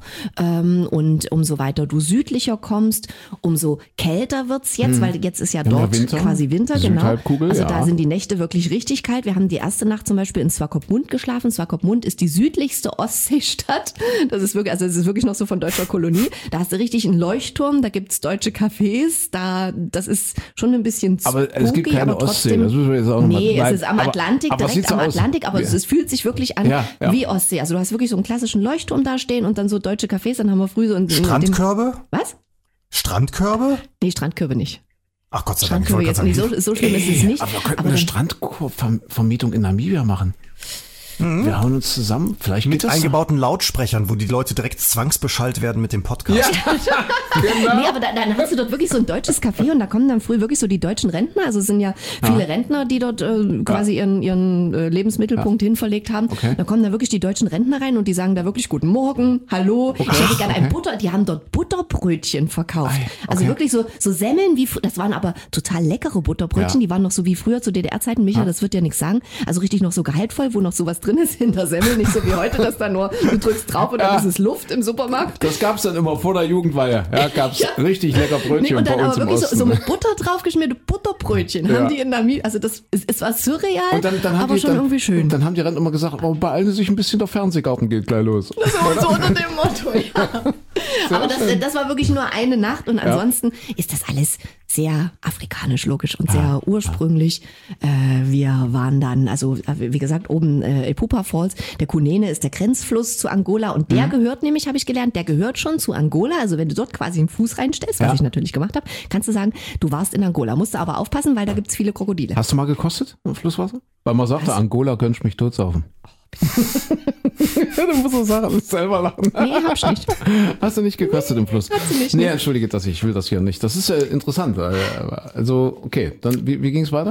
C: Und umso weiter du südlicher kommst, umso kälter wird's jetzt, weil jetzt ist ja dort quasi Winter, genau. Also da sind die Nächte wirklich richtig kalt. Wir haben die erste Nacht zum Beispiel in Swakopmund geschlafen. Swakopmund ist die südlichste Ostseestadt. Das ist wirklich noch so von deutscher Kolonie. Da hast du richtig einen Leuchtturm, da gibt's deutsche Cafés, das ist schon ein bisschen spooky,
B: aber es gibt keine Ostsee, das müssen wir jetzt auch noch
C: es ist am Atlantik, direkt am Atlantik, aber es fühlt sich wirklich an wie Ostsee. Also du hast wirklich so einen klassischen Leuchtturm da stehen und dann so deutsche Cafés, dann haben wir früh so ein
D: Strandkörbe?
C: Was?
D: Strandkörbe?
C: Nee, Strandkörbe nicht.
D: Ach Gott sei Dank.
C: Strandkörbe jetzt nicht, so schlimm ist es nicht.
B: Aber wir könnten eine Strandvermietung in Namibia machen. Wir hauen uns zusammen, vielleicht
D: mit eingebauten Lautsprechern, wo die Leute direkt zwangsbeschallt werden mit dem Podcast.
C: Ja. Genau. Nee, aber dann hast du dort wirklich so ein deutsches Café und da kommen dann früh wirklich so die deutschen Rentner. Also es sind ja viele Rentner, die dort quasi ihren Lebensmittelpunkt hin verlegt haben. Okay. Da kommen dann wirklich die deutschen Rentner rein und die sagen da wirklich Guten Morgen, hallo. Okay. Ich hätte gerne die haben dort Butterbrötchen verkauft. Okay. Also wirklich so Semmeln das waren aber total leckere Butterbrötchen. Die waren noch so wie früher zu DDR-Zeiten. Micha, das wird ja nichts sagen. Also richtig noch so gehaltvoll, wo noch sowas drin ist hinter Semmel, nicht so wie heute, dass da nur, du drückst drauf und dann ist es Luft im Supermarkt.
B: Das gab's dann immer vor der Jugendweihe. Ja, gab's richtig lecker Brötchen
C: und dann
B: bei uns
C: aber wirklich so mit Butter draufgeschmierte Butterbrötchen haben die in Namibia. Also es war surreal, und dann aber schon irgendwie schön.
B: Und dann haben die Rentner immer gesagt, beeilen Sie sich ein bisschen, der Fernsehgarten geht gleich los.
C: So unter dem Motto, ja. Aber das war wirklich nur eine Nacht und ansonsten ist das alles sehr afrikanisch, logisch und sehr ursprünglich. Wir waren dann, also wie gesagt, oben Epupa Falls. Der Kunene ist der Grenzfluss zu Angola und der gehört nämlich, habe ich gelernt, der gehört schon zu Angola. Also wenn du dort quasi einen Fuß reinstellst, was ich natürlich gemacht habe, kannst du sagen, du warst in Angola. Musst du aber aufpassen, weil da gibt's viele Krokodile.
B: Hast du mal gekostet im Flusswasser? Weil man sagte, Angola könnte ich mich totsaufen. Du musst so Sachen selber lachen.
C: Nee, hab ich nicht.
B: Hast du nicht gekostet im Fluss?
C: Hat sie nicht.
B: Nee, entschuldige das, ich will das hier nicht. Das ist interessant. Also, okay, dann wie ging's weiter?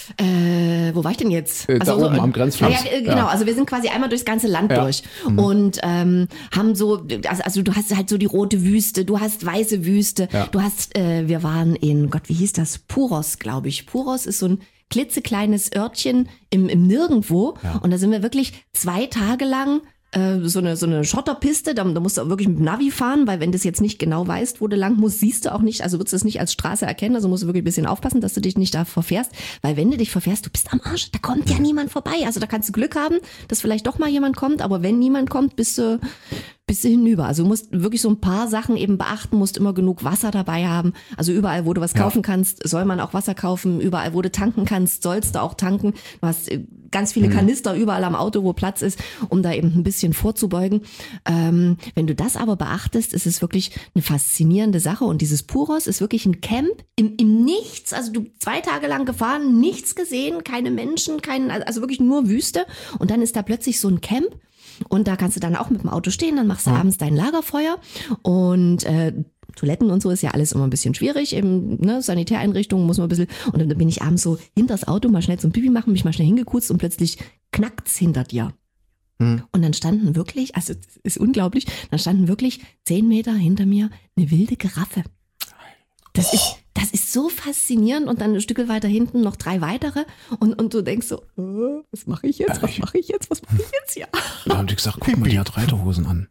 C: Wo war ich denn jetzt?
B: Da oben am Grenzfluss.
C: Genau, also wir sind quasi einmal durchs ganze Land durch und haben so, also du hast halt so die rote Wüste, du hast weiße Wüste, du hast, wir waren in, Gott, wie hieß das? Puros, glaube ich. Puros ist so ein klitzekleines Örtchen im Nirgendwo und da sind wir wirklich 2 Tage lang so eine Schotterpiste, da musst du auch wirklich mit dem Navi fahren, weil wenn du es jetzt nicht genau weißt, wo du lang musst, siehst du auch nicht, also würdest du es nicht als Straße erkennen, also musst du wirklich ein bisschen aufpassen, dass du dich nicht da verfährst, weil wenn du dich verfährst, du bist am Arsch, da kommt ja niemand vorbei, also da kannst du Glück haben, dass vielleicht doch mal jemand kommt, aber wenn niemand kommt, bist du hinüber. Also du musst wirklich so ein paar Sachen eben beachten, musst immer genug Wasser dabei haben. Also überall, wo du was kaufen kannst, soll man auch Wasser kaufen. Überall, wo du tanken kannst, sollst du auch tanken. Du hast ganz viele Kanister überall am Auto, wo Platz ist, um da eben ein bisschen vorzubeugen. Wenn du das aber beachtest, ist es wirklich eine faszinierende Sache. Und dieses Puros ist wirklich ein Camp im Nichts. Also du 2 Tage lang gefahren, nichts gesehen, keine Menschen, also wirklich nur Wüste. Und dann ist da plötzlich so ein Camp. Und da kannst du dann auch mit dem Auto stehen, dann machst du abends dein Lagerfeuer und Toiletten und so ist ja alles immer ein bisschen schwierig, eben Sanitäreinrichtungen muss man ein bisschen, und dann bin ich abends so hinter das Auto mal schnell zum Pipi machen, mich mal schnell hingekutzt und plötzlich knackt's hinter dir. Und dann standen wirklich, also das ist unglaublich, dann standen wirklich 10 Meter hinter mir eine wilde Giraffe. Das ist so faszinierend und dann ein Stück weiter hinten noch 3 weitere und du denkst so, was mache ich jetzt? Was mache ich jetzt? Ja.
B: Da haben die gesagt, guck mal, die hat Reiterhosen an.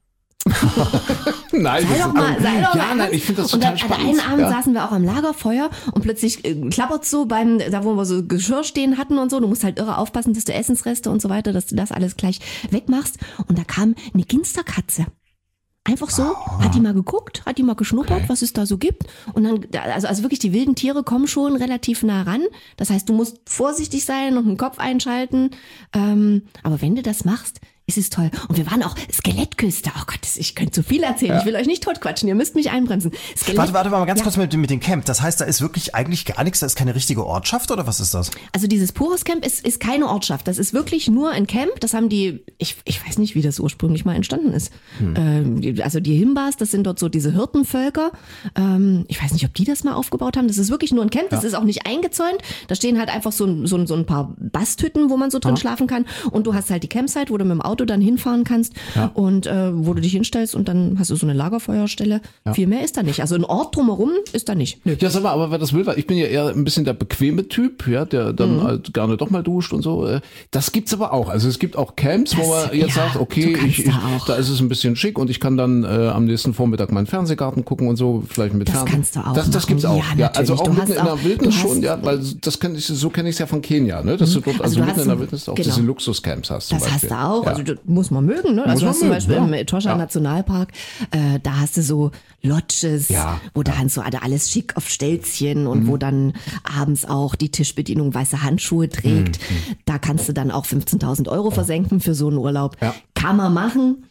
C: Nein, sei doch mal
B: nein, ich finde das total spannend.
C: Einen Abend saßen wir auch am Lagerfeuer und plötzlich klappert so da wo wir so Geschirr stehen hatten und so, du musst halt irre aufpassen, dass du Essensreste und so weiter, dass du das alles gleich wegmachst und da kam eine Ginsterkatze. Einfach so, hat die mal geguckt, hat die mal geschnuppert, was es da so gibt. Und dann, also wirklich die wilden Tiere kommen schon relativ nah ran. Das heißt, du musst vorsichtig sein und den Kopf einschalten. Aber wenn du das machst, ist es toll. Und wir waren auch Skelettküste. Oh Gott, ich könnte so viel erzählen. Ich will euch nicht totquatschen. Ihr müsst mich einbremsen.
D: Warte mal ganz kurz mit dem Camp. Das heißt, da ist wirklich eigentlich gar nichts. Da ist keine richtige Ortschaft oder was ist das?
C: Also dieses Puros Camp ist keine Ortschaft. Das ist wirklich nur ein Camp. Das haben die, ich weiß nicht, wie das ursprünglich mal entstanden ist. Also die Himbas, das sind dort so diese Hirtenvölker. Ich weiß nicht, ob die das mal aufgebaut haben. Das ist wirklich nur ein Camp. Das ist auch nicht eingezäunt. Da stehen halt einfach so ein paar Basthütten, wo man so drin schlafen kann. Und du hast halt die Campsite, wo du mit dem Auto Auto dann hinfahren kannst und wo du dich hinstellst und dann hast du so eine Lagerfeuerstelle. Ja. Viel mehr ist da nicht. Also ein Ort drumherum ist da nicht. Nö.
B: Ja, sag mal, aber wer das will, weil ich bin ja eher ein bisschen der bequeme Typ, ja, der dann halt gerne doch mal duscht und so. Das gibt's aber auch. Also es gibt auch Camps, wo man jetzt sagt, okay, da ist es ein bisschen schick und ich kann dann am nächsten Vormittag meinen Fernsehgarten gucken und so, vielleicht mit
C: Fernsehen. Kannst du auch
B: das gibt's auch. Ja, also auch mitten in der Wildnis schon, ja, weil so kenne ich es ja von Kenia, ne, dass du dort also mitten in der Wildnis auch diese Luxuscamps hast.
C: Das hast du auch, also das muss man mögen, ne? Also du hast zum Beispiel im Etosha Nationalpark, da hast du so Lodges, wo dann so alles schick auf Stelzchen und wo dann abends auch die Tischbedienung weiße Handschuhe trägt. Da kannst du dann auch 15.000 € versenken für so einen Urlaub. Ja. Kann man machen.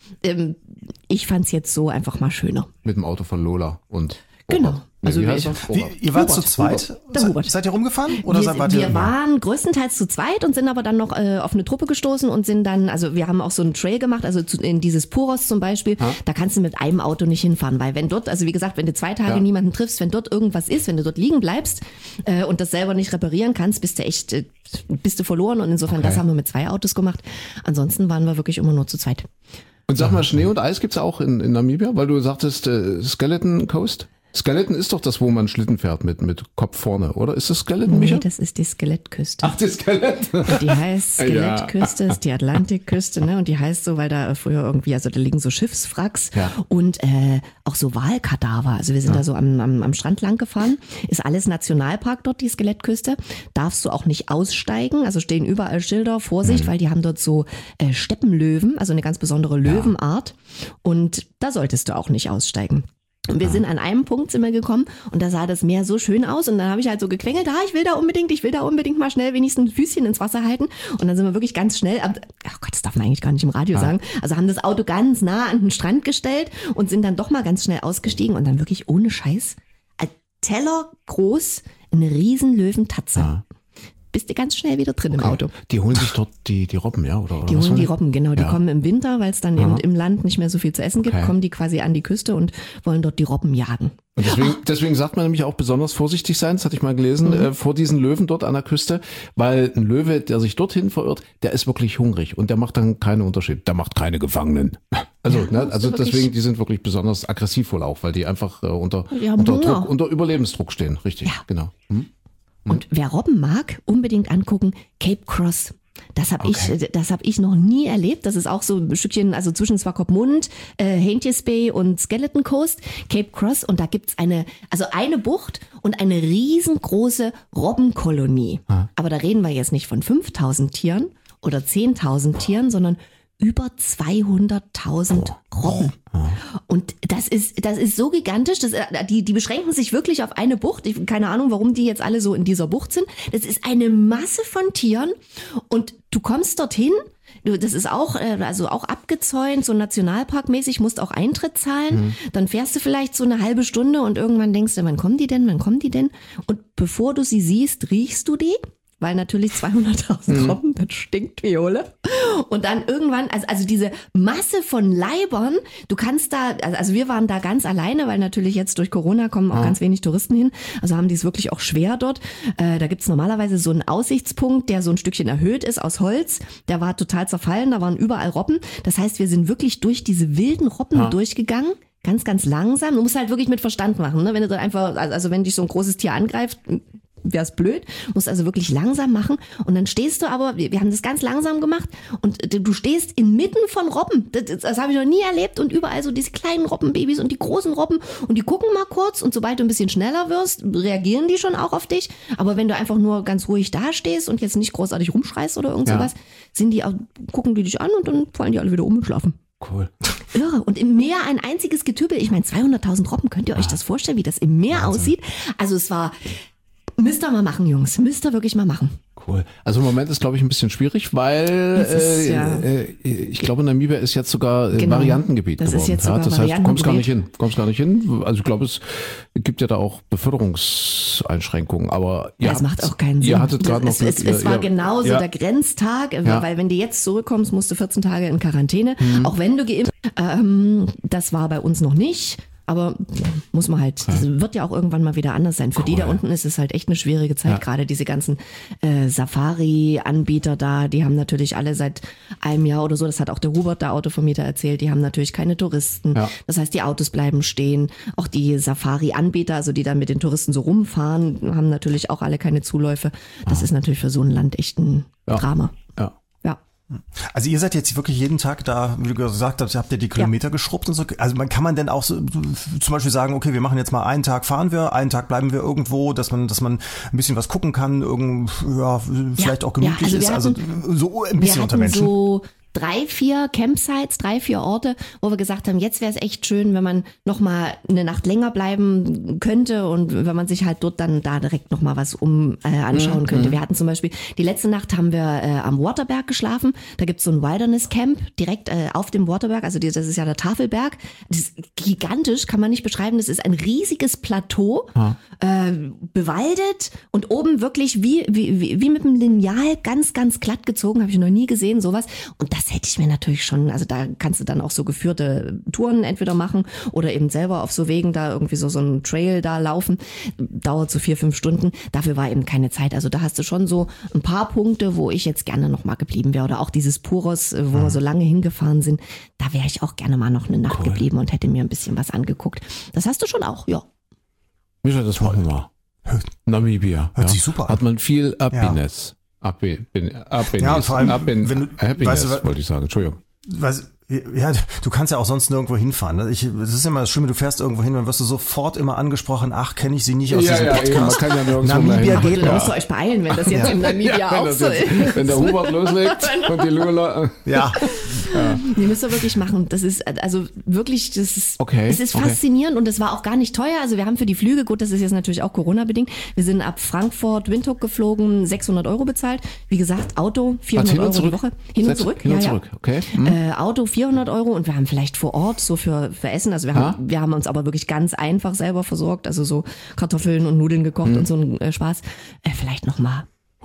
C: Ich fand's jetzt so einfach mal schöner.
B: Mit dem Auto von Lola und
C: genau.
D: Also ihr wart zu zweit? Seid ihr rumgefahren? Oder
C: wir waren größtenteils zu zweit und sind aber dann noch auf eine Truppe gestoßen und sind dann, also wir haben auch so einen Trail gemacht, also in dieses Puros zum Beispiel, da kannst du mit einem Auto nicht hinfahren, weil wenn dort, also wie gesagt, wenn du 2 Tage niemanden triffst, wenn dort irgendwas ist, wenn du dort liegen bleibst und das selber nicht reparieren kannst, bist du verloren und insofern das haben wir mit 2 Autos gemacht. Ansonsten waren wir wirklich immer nur zu zweit.
B: Und sag mal, Schnee und Eis gibt's auch in Namibia, weil du sagtest Skeleton Coast? Skeleton ist doch das, wo man Schlitten fährt mit Kopf vorne, oder? Ist das Skeleton, Micha?
C: Nee, das ist die Skelettküste.
B: Ach, die Skelett.
C: Die heißt Skelettküste, ist die Atlantikküste, ne? Und die heißt so, weil da früher irgendwie, also da liegen so Schiffswracks und auch so Walkadaver. Also wir sind da so am Strand lang gefahren. Ist alles Nationalpark dort, die Skelettküste. Darfst du auch nicht aussteigen. Also stehen überall Schilder, Vorsicht, weil die haben dort so Steppenlöwen, also eine ganz besondere Löwenart. Und da solltest du auch nicht aussteigen. Und wir sind an einem Punkt sind wir gekommen und da sah das Meer so schön aus und dann habe ich halt so gequengelt, ich will da unbedingt mal schnell wenigstens ein Füßchen ins Wasser halten und dann sind wir wirklich ganz schnell, oh Gott, das darf man eigentlich gar nicht im Radio sagen, also haben das Auto ganz nah an den Strand gestellt und sind dann doch mal ganz schnell ausgestiegen und dann wirklich ohne Scheiß, ein Teller groß, eine riesen Löwentatze. Bist du ganz schnell wieder drin im Auto.
B: Die holen sich dort die Robben, ja? Oder
C: die holen die Robben, genau. Die kommen im Winter, weil es dann eben im Land nicht mehr so viel zu essen gibt, kommen die quasi an die Küste und wollen dort die Robben jagen.
B: Und deswegen sagt man nämlich auch besonders vorsichtig sein, das hatte ich mal gelesen, vor diesen Löwen dort an der Küste, weil ein Löwe, der sich dorthin verirrt, der ist wirklich hungrig und der macht dann keinen Unterschied. Der macht keine Gefangenen. Also, also deswegen, die sind wirklich besonders aggressiv wohl auch, weil die einfach unter Überlebensdruck stehen. Richtig, genau.
C: Und wer Robben mag, unbedingt angucken, Cape Cross. Das hab ich noch nie erlebt. Das ist auch so ein Stückchen, also zwischen Swakopmund, Haentjes Bay und Skeleton Coast, Cape Cross. Und da gibt's eine Bucht und eine riesengroße Robbenkolonie. Aber da reden wir jetzt nicht von 5.000 Tieren oder 10.000 Tieren, sondern über 200.000 Robben. Und das ist so gigantisch, die beschränken sich wirklich auf eine Bucht. Keine Ahnung, warum die jetzt alle so in dieser Bucht sind. Das ist eine Masse von Tieren und du kommst dorthin. Das ist auch, also auch abgezäunt, so nationalparkmäßig, musst auch Eintritt zahlen. Dann fährst du vielleicht so eine halbe Stunde und irgendwann denkst du, wann kommen die denn? Und bevor du sie siehst, riechst du die. Weil natürlich 200.000 Robben, das stinkt wie Hulle. Und dann irgendwann, also diese Masse von Leibern, du kannst da, also wir waren da ganz alleine, weil natürlich jetzt durch Corona kommen auch ganz wenig Touristen hin. Also haben die es wirklich auch schwer dort. Da gibt's normalerweise so einen Aussichtspunkt, der so ein Stückchen erhöht ist aus Holz. Der war total zerfallen, da waren überall Robben. Das heißt, wir sind wirklich durch diese wilden Robben durchgegangen. Ganz, ganz langsam. Du musst halt wirklich mit Verstand machen, ne? Wenn du dann einfach, also wenn dich so ein großes Tier angreift, wäre es blöd, musst also wirklich langsam machen und dann stehst du aber, wir haben das ganz langsam gemacht und du stehst inmitten von Robben, das habe ich noch nie erlebt und überall so diese kleinen Robbenbabys und die großen Robben und die gucken mal kurz und sobald du ein bisschen schneller wirst, reagieren die schon auch auf dich, aber wenn du einfach nur ganz ruhig dastehst und jetzt nicht großartig rumschreist oder irgend sowas, gucken die dich an und dann fallen die alle wieder um und schlafen.
B: Cool.
C: Irre. Und im Meer ein einziges Getübel, ich meine 200.000 Robben, könnt ihr euch das vorstellen, wie das im Meer aussieht? Also es war... Müsst ihr mal machen, Jungs. Müsst ihr wirklich mal machen.
B: Cool. Also im Moment ist, glaube ich, ein bisschen schwierig, weil ich glaube, Namibia ist jetzt sogar Variantengebiet geworden.
C: Das ist jetzt sogar
B: das heißt, du kommst gar nicht hin. Also ich glaube, es gibt ja da auch Beförderungseinschränkungen. Aber
C: das macht auch keinen Sinn.
B: Ihr hattet gerade noch
C: es war genauso der Grenztag, weil wenn du jetzt zurückkommst, musst du 14 Tage in Quarantäne, auch wenn du geimpft. Das war bei uns noch nicht. aber muss man halt, das wird ja auch irgendwann mal wieder anders sein. Für die da unten ist es halt echt eine schwierige Zeit, gerade diese ganzen Safari-Anbieter da, die haben natürlich alle seit einem Jahr oder so, das hat auch der Hubert, der Autovermieter, erzählt, die haben natürlich keine Touristen. Ja. Das heißt, die Autos bleiben stehen. Auch die Safari-Anbieter, also die dann mit den Touristen so rumfahren, haben natürlich auch alle keine Zuläufe. Das ist natürlich für so ein Land echt ein Drama.
B: Ja.
D: Also ihr seid jetzt wirklich jeden Tag da, wie du gesagt hast, habt ihr die Kilometer geschrubbt und so. Also kann man denn auch so zum Beispiel sagen, okay, wir machen jetzt mal einen Tag fahren wir, einen Tag bleiben wir irgendwo, dass man ein bisschen was gucken kann, vielleicht auch gemütlich ist. Also so ein bisschen unter Menschen.
C: So 3-4 Campsites, 3-4 Orte, wo wir gesagt haben, jetzt wäre es echt schön, wenn man noch mal eine Nacht länger bleiben könnte und wenn man sich halt dort dann da direkt noch mal was anschauen könnte. Wir hatten zum Beispiel, die letzte Nacht haben wir am Waterberg geschlafen. Da gibt's so ein Wilderness Camp direkt auf dem Waterberg. Also das ist ja der Tafelberg. Das ist gigantisch, kann man nicht beschreiben. Das ist ein riesiges Plateau, bewaldet und oben wirklich wie mit einem Lineal ganz, ganz glatt gezogen. Habe ich noch nie gesehen, sowas. Und das hätte ich mir natürlich schon, also da kannst du dann auch so geführte Touren entweder machen oder eben selber auf so Wegen da irgendwie so einen Trail da laufen. Dauert so 4-5 Stunden. Dafür war eben keine Zeit. Also da hast du schon so ein paar Punkte, wo ich jetzt gerne noch mal geblieben wäre. Oder auch dieses Puros, wo wir so lange hingefahren sind. Da wäre ich auch gerne mal noch eine Nacht geblieben und hätte mir ein bisschen was angeguckt. Das hast du schon auch, ja.
B: Micha, das machen wir. Namibia.
D: Hört sich super an.
B: Hat man viel Happiness.
D: Ja, und vor allem,
B: Happiness, wollte ich sagen. Entschuldigung.
D: Ja, du kannst ja auch sonst nirgendwo hinfahren. Das ist immer das Schlimme, du fährst irgendwo hin, dann wirst du sofort immer angesprochen, ach, kenne ich sie nicht aus diesem Podcast.
B: Man kann ja
C: Namibia geht, da müsst ihr euch beeilen, wenn das jetzt in Namibia auch so ist.
B: Wenn der Hubert loslegt und die Lula.
D: Ja.
C: Die müsst ihr wirklich machen. Das ist, also wirklich, das ist, es ist faszinierend und es war auch gar nicht teuer. Also wir haben für die Flüge, gut, das ist jetzt natürlich auch Corona-bedingt, wir sind ab Frankfurt, Windhoek geflogen, 600 € bezahlt. Wie gesagt, Auto, 400 € die Woche. Hin und zurück.
B: Hin und zurück, okay.
C: Auto, 400 € und wir haben vielleicht vor Ort so für Essen, also wir haben uns aber wirklich ganz einfach selber versorgt, also so Kartoffeln und Nudeln gekocht und so ein Spaß. Vielleicht nochmal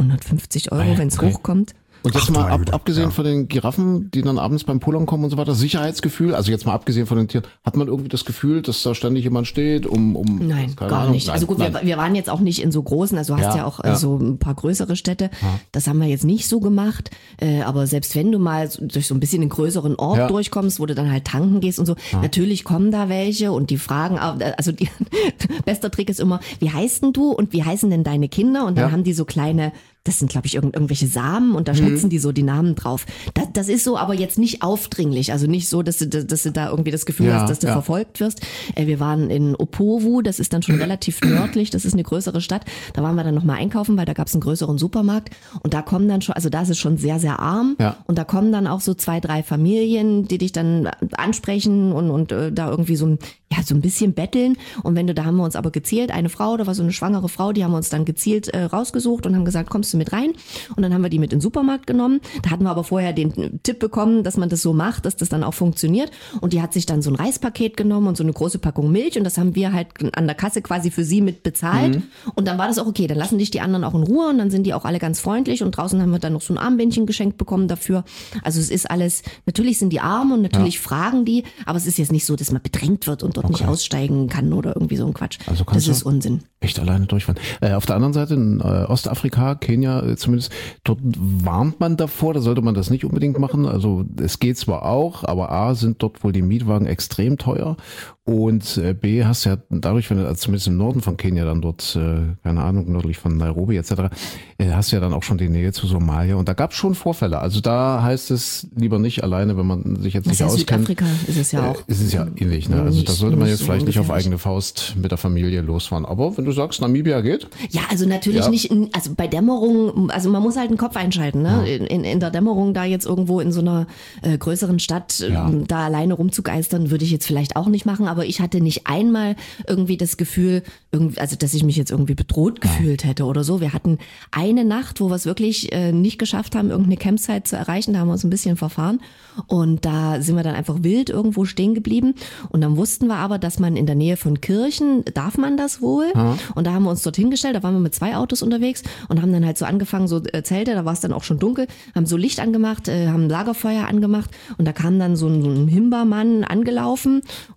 C: 150 €, wenn es hochkommt.
B: Und jetzt mal abgesehen von den Giraffen, die dann abends beim Pullern kommen und so weiter, Sicherheitsgefühl, also jetzt mal abgesehen von den Tieren, hat man irgendwie das Gefühl, dass da ständig jemand steht,
C: Nein, gar nicht. Also gut, wir waren jetzt auch nicht in so großen, also du hast ja auch so ein paar größere Städte, das haben wir jetzt nicht so gemacht, aber selbst wenn du mal durch so ein bisschen einen größeren Ort durchkommst, wo du dann halt tanken gehst und so, natürlich kommen da welche und die fragen, also bester Trick ist immer, wie heißt denn du und wie heißen denn deine Kinder? Und dann haben die so kleine, das sind, glaube ich, irgendwelche Samen und da schnitzen die so die Namen drauf. Das ist so, aber jetzt nicht aufdringlich. Also nicht so, dass du da irgendwie das Gefühl hast, dass du verfolgt wirst. Wir waren in Opovo, das ist dann schon relativ nördlich, das ist eine größere Stadt. Da waren wir dann nochmal einkaufen, weil da gab es einen größeren Supermarkt. Und da kommen dann schon, also da ist es schon sehr, sehr arm. Ja. Und da kommen dann auch so 2-3 Familien, die dich dann ansprechen und da irgendwie so ein bisschen betteln. Und da haben wir uns aber gezielt, eine Frau, da war so eine schwangere Frau, die haben wir uns dann gezielt rausgesucht und haben gesagt, kommst du mit rein? Und dann haben wir die mit in den Supermarkt genommen. Da hatten wir aber vorher den Tipp bekommen, dass man das so macht, dass das dann auch funktioniert. Und die hat sich dann so ein Reispaket genommen und so eine große Packung Milch und das haben wir halt an der Kasse quasi für sie mit bezahlt. Und dann war das auch okay, dann lassen dich die anderen auch in Ruhe und dann sind die auch alle ganz freundlich und draußen haben wir dann noch so ein Armbändchen geschenkt bekommen dafür. Also es ist alles, natürlich sind die arm und natürlich fragen die, aber es ist jetzt nicht so, dass man bedrängt wird und dort nicht aussteigen kann oder irgendwie so ein Quatsch.
B: Also
C: das ist Unsinn.
B: Echt alleine durchfahren. Auf der anderen Seite in Ostafrika, Kenia zumindest, dort warnt man davor, da sollte man das nicht unbedingt machen. Also es geht zwar auch, aber A, sind dort wohl die Mietwagen extrem teuer und B, hast ja dadurch, wenn du also zumindest im Norden von Kenia dann dort, keine Ahnung, nördlich von Nairobi etc., hast du ja dann auch schon die Nähe zu Somalia und da gab es schon Vorfälle. Also da heißt es lieber nicht alleine, wenn man sich jetzt nicht auskennt.
C: Südafrika ist es ja auch.
B: Ist es ja ähnlich, ne? Also da sollte man jetzt vielleicht nicht auf eigene Faust mit der Familie losfahren. Aber wenn du sagst, Namibia geht?
C: Ja, also natürlich nicht, also bei Dämmerung, also man muss halt den Kopf einschalten, ne? In der Dämmerung da jetzt irgendwo in so einer größeren Stadt da alleine rumzugeistern, würde ich jetzt vielleicht auch nicht machen, aber ich hatte nicht einmal irgendwie das Gefühl, also dass ich mich jetzt irgendwie bedroht gefühlt hätte oder so. Wir hatten eine Nacht, wo wir es wirklich nicht geschafft haben, irgendeine Campsite zu erreichen, da haben wir uns ein bisschen verfahren und da sind wir dann einfach wild irgendwo stehen geblieben und dann wussten wir aber, dass man in der Nähe von Kirchen, darf man das wohl? Und da haben wir uns dorthin gestellt, da waren wir mit 2 Autos unterwegs und haben dann halt so angefangen, so Zelte, da war es dann auch schon dunkel, haben so Licht angemacht, haben Lagerfeuer angemacht und da kam dann so ein Himba-Mann angelaufen und hat halt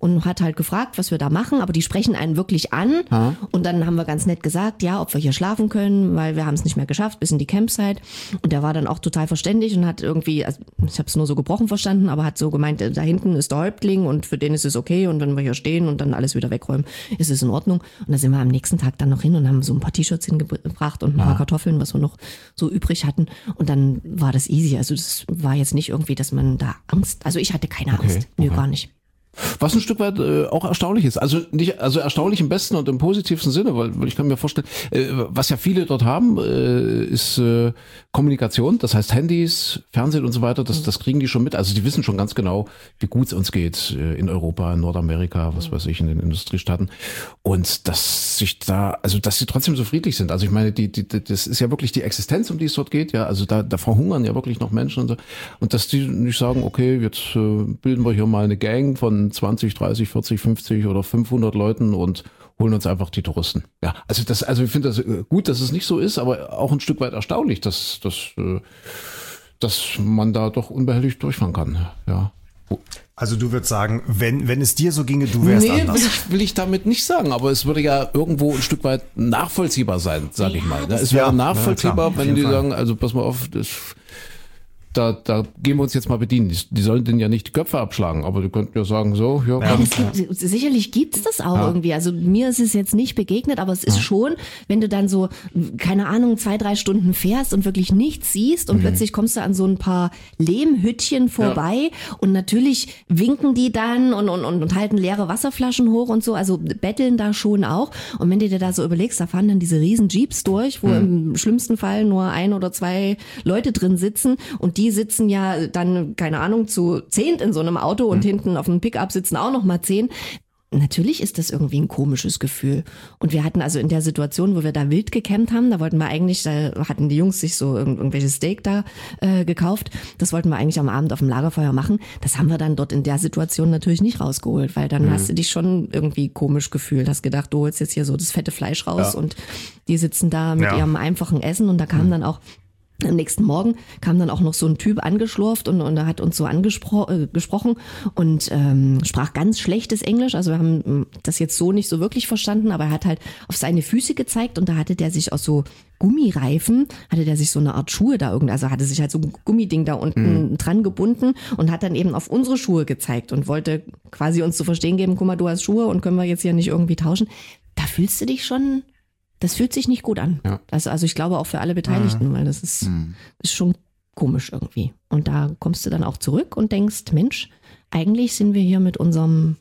C: halt gefragt, was wir da machen, aber die sprechen einen wirklich an. Und dann haben wir ganz nett gesagt, ja, ob wir hier schlafen können, weil wir haben es nicht mehr geschafft, bis in die Campsite. Und der war dann auch total verständig und hat irgendwie, also ich habe es nur so gebrochen verstanden, aber hat so gemeint, da hinten ist der Häuptling und für den ist es okay und wenn wir hier stehen und dann alles wieder wegräumen, ist es in Ordnung. Und da sind wir am nächsten Tag dann noch hin und haben so ein paar T-Shirts hingebracht und ein paar Kartoffeln, was wir noch so übrig hatten. Und dann war das easy. Also das war jetzt nicht irgendwie, dass man da Angst, also ich hatte keine Angst. Nö, gar nicht.
B: Was ein Stück weit auch erstaunlich ist. Also erstaunlich im besten und im positivsten Sinne, weil ich kann mir vorstellen, was ja viele dort haben, ist Kommunikation. Das heißt Handys, Fernsehen und so weiter, das kriegen die schon mit. Also die wissen schon ganz genau, wie gut es uns geht in Europa, in Nordamerika, was weiß ich, in den Industriestaaten. Und dass sie trotzdem so friedlich sind. Also ich meine, das ist ja wirklich die Existenz, um die es dort geht. Ja, also da verhungern ja wirklich noch Menschen und so. Und dass die nicht sagen, okay, jetzt bilden wir hier mal eine Gang von 20, 30, 40, 50 oder 500 Leuten und holen uns einfach die Touristen. Ja, also ich finde das gut, dass es nicht so ist, aber auch ein Stück weit erstaunlich, dass man da doch unbehelligt durchfahren kann. Ja.
D: Also du würdest sagen, wenn es dir so ginge, du wärst anders.
B: Will ich damit nicht sagen, aber es würde ja irgendwo ein Stück weit nachvollziehbar sein, sage ich mal. Es wäre nachvollziehbar, wenn die sagen, also pass mal auf, da gehen wir uns jetzt mal bedienen. Die sollen denen ja nicht die Köpfe abschlagen, aber die könnten ja sagen, so, ja.
C: Sicherlich gibt es das auch irgendwie. Also mir ist es jetzt nicht begegnet, aber es ist schon, wenn du dann so, keine Ahnung, 2-3 Stunden fährst und wirklich nichts siehst und plötzlich kommst du an so ein paar Lehmhüttchen vorbei und natürlich winken die dann und halten leere Wasserflaschen hoch und so, also betteln da schon auch. Und wenn du dir da so überlegst, da fahren dann diese riesen Jeeps durch, wo im schlimmsten Fall nur 1 oder 2 Leute drin sitzen und die sitzen ja dann, keine Ahnung, zu 10 in so einem Auto und hinten auf dem Pickup sitzen auch noch mal 10. Natürlich ist das irgendwie ein komisches Gefühl. Und wir hatten also in der Situation, wo wir da wild gecampt haben, da hatten die Jungs sich so irgendwelches Steak da gekauft. Das wollten wir eigentlich am Abend auf dem Lagerfeuer machen. Das haben wir dann dort in der Situation natürlich nicht rausgeholt, weil dann hast du dich schon irgendwie komisch gefühlt. Hast gedacht, du holst jetzt hier so das fette Fleisch raus und die sitzen da mit ihrem einfachen Essen und da kam dann auch am nächsten Morgen kam dann auch noch so ein Typ angeschlurft und er hat uns so gesprochen und sprach ganz schlechtes Englisch. Also wir haben das jetzt so nicht so wirklich verstanden, aber er hat halt auf seine Füße gezeigt und da hatte der sich aus so Gummireifen, hatte der sich so eine Art Schuhe da also hatte sich halt so ein Gummiding da unten dran gebunden und hat dann eben auf unsere Schuhe gezeigt und wollte quasi uns zu verstehen geben, guck mal, du hast Schuhe und können wir jetzt hier nicht irgendwie tauschen. Da fühlst du dich schon... Das fühlt sich nicht gut an. Ja. Also ich glaube auch für alle Beteiligten, weil das ist schon komisch irgendwie. Und da kommst du dann auch zurück und denkst, Mensch, eigentlich sind wir hier mit unserem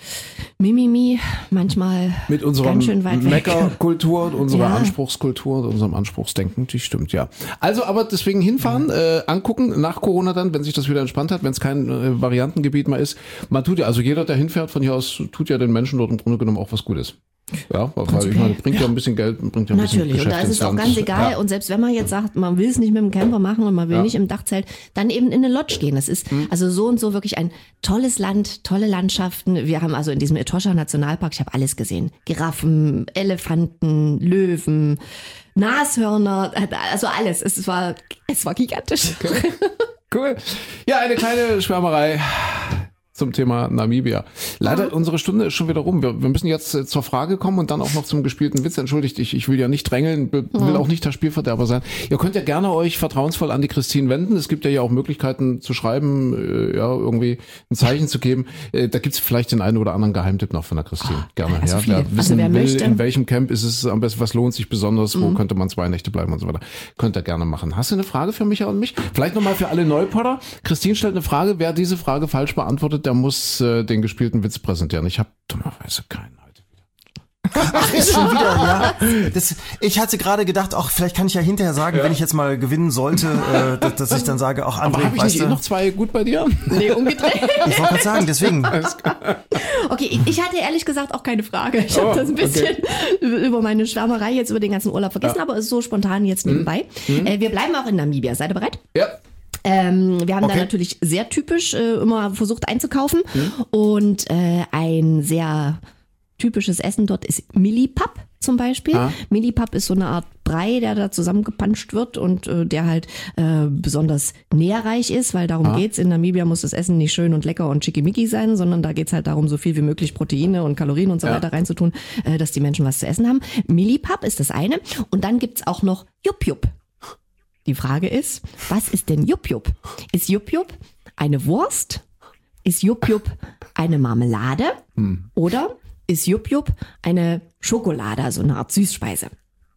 C: Mimimi manchmal
B: mit unserer
C: ganz schön weit weg.
B: Meckerkultur und unserer Anspruchskultur und unserem Anspruchsdenken, die stimmt, ja. Also aber deswegen hinfahren, angucken, nach Corona dann, wenn sich das wieder entspannt hat, wenn es kein Variantengebiet mehr ist. Man tut ja, also jeder, der hinfährt von hier aus, tut ja den Menschen dort im Grunde genommen auch was Gutes. Ja, weil ich meine, bringt ja ein bisschen Geld, bringt ja ein bisschen Geschäft.
C: Natürlich, und da ist es auch ganz egal. Und selbst wenn man jetzt sagt, man will es nicht mit dem Camper machen und man will nicht im Dachzelt, dann eben in eine Lodge gehen. Das ist also so und so wirklich ein tolles Land, tolle Landschaften. Wir haben also in diesem Etosha Nationalpark, ich habe alles gesehen. Giraffen, Elefanten, Löwen, Nashörner, also alles. Es war gigantisch.
B: Okay. Cool. Ja, eine kleine Schwärmerei zum Thema Namibia. Leider, unsere Stunde ist schon wieder rum. Wir müssen jetzt zur Frage kommen und dann auch noch zum gespielten Witz. Entschuldigt, ich will ja nicht drängeln, will auch nicht der Spielverderber sein. Ihr könnt ja gerne euch vertrauensvoll an die Christine wenden. Es gibt ja auch Möglichkeiten zu schreiben, irgendwie ein Zeichen zu geben. Da gibt's vielleicht den einen oder anderen Geheimtipp noch von der Christine. Gerne.
C: Also
B: wer wissen will, in welchem Camp ist es am besten, was lohnt sich besonders, wo könnte man 2 Nächte bleiben und so weiter. Könnt ihr gerne machen. Hast du eine Frage für Micha und mich? Vielleicht nochmal für alle Neupotter. Christine stellt eine Frage. Wer diese Frage falsch beantwortet, der muss den gespielten Witz präsentieren. Ich habe dummerweise keinen heute wieder.
D: Ach, ist schon wieder, ja. Ich hatte gerade gedacht, vielleicht kann ich ja hinterher sagen, wenn ich jetzt mal gewinnen sollte, dass ich dann sage, André,
B: aber habe ich nicht noch 2 gut bei dir?
C: Nee, umgedreht.
D: Ich wollte gerade sagen, deswegen.
C: Okay, ich hatte ehrlich gesagt auch keine Frage. Ich habe das ein bisschen über meine Schwärmerei jetzt über den ganzen Urlaub vergessen, aber ist so spontan jetzt nebenbei. Wir bleiben auch in Namibia. Seid ihr bereit?
B: Ja.
C: Wir haben da natürlich sehr typisch immer versucht einzukaufen und ein sehr typisches Essen dort ist Millipap. zum Beispiel. Millipap ist so eine Art Brei, der da zusammengepanscht wird und der halt besonders nährreich ist, weil darum geht's. In Namibia muss das Essen nicht schön und lecker und schickimicki sein, sondern da geht's halt darum, so viel wie möglich Proteine und Kalorien und so weiter reinzutun, dass die Menschen was zu essen haben. Millipap ist das eine. Und dann gibt's auch noch Jup-Jup. Die Frage ist, was ist denn Jup-Jup? Ist Jup-Jup eine Wurst? Ist Jup-Jup eine Marmelade? Oder ist Jup-Jup eine Schokolade, also eine Art Süßspeise?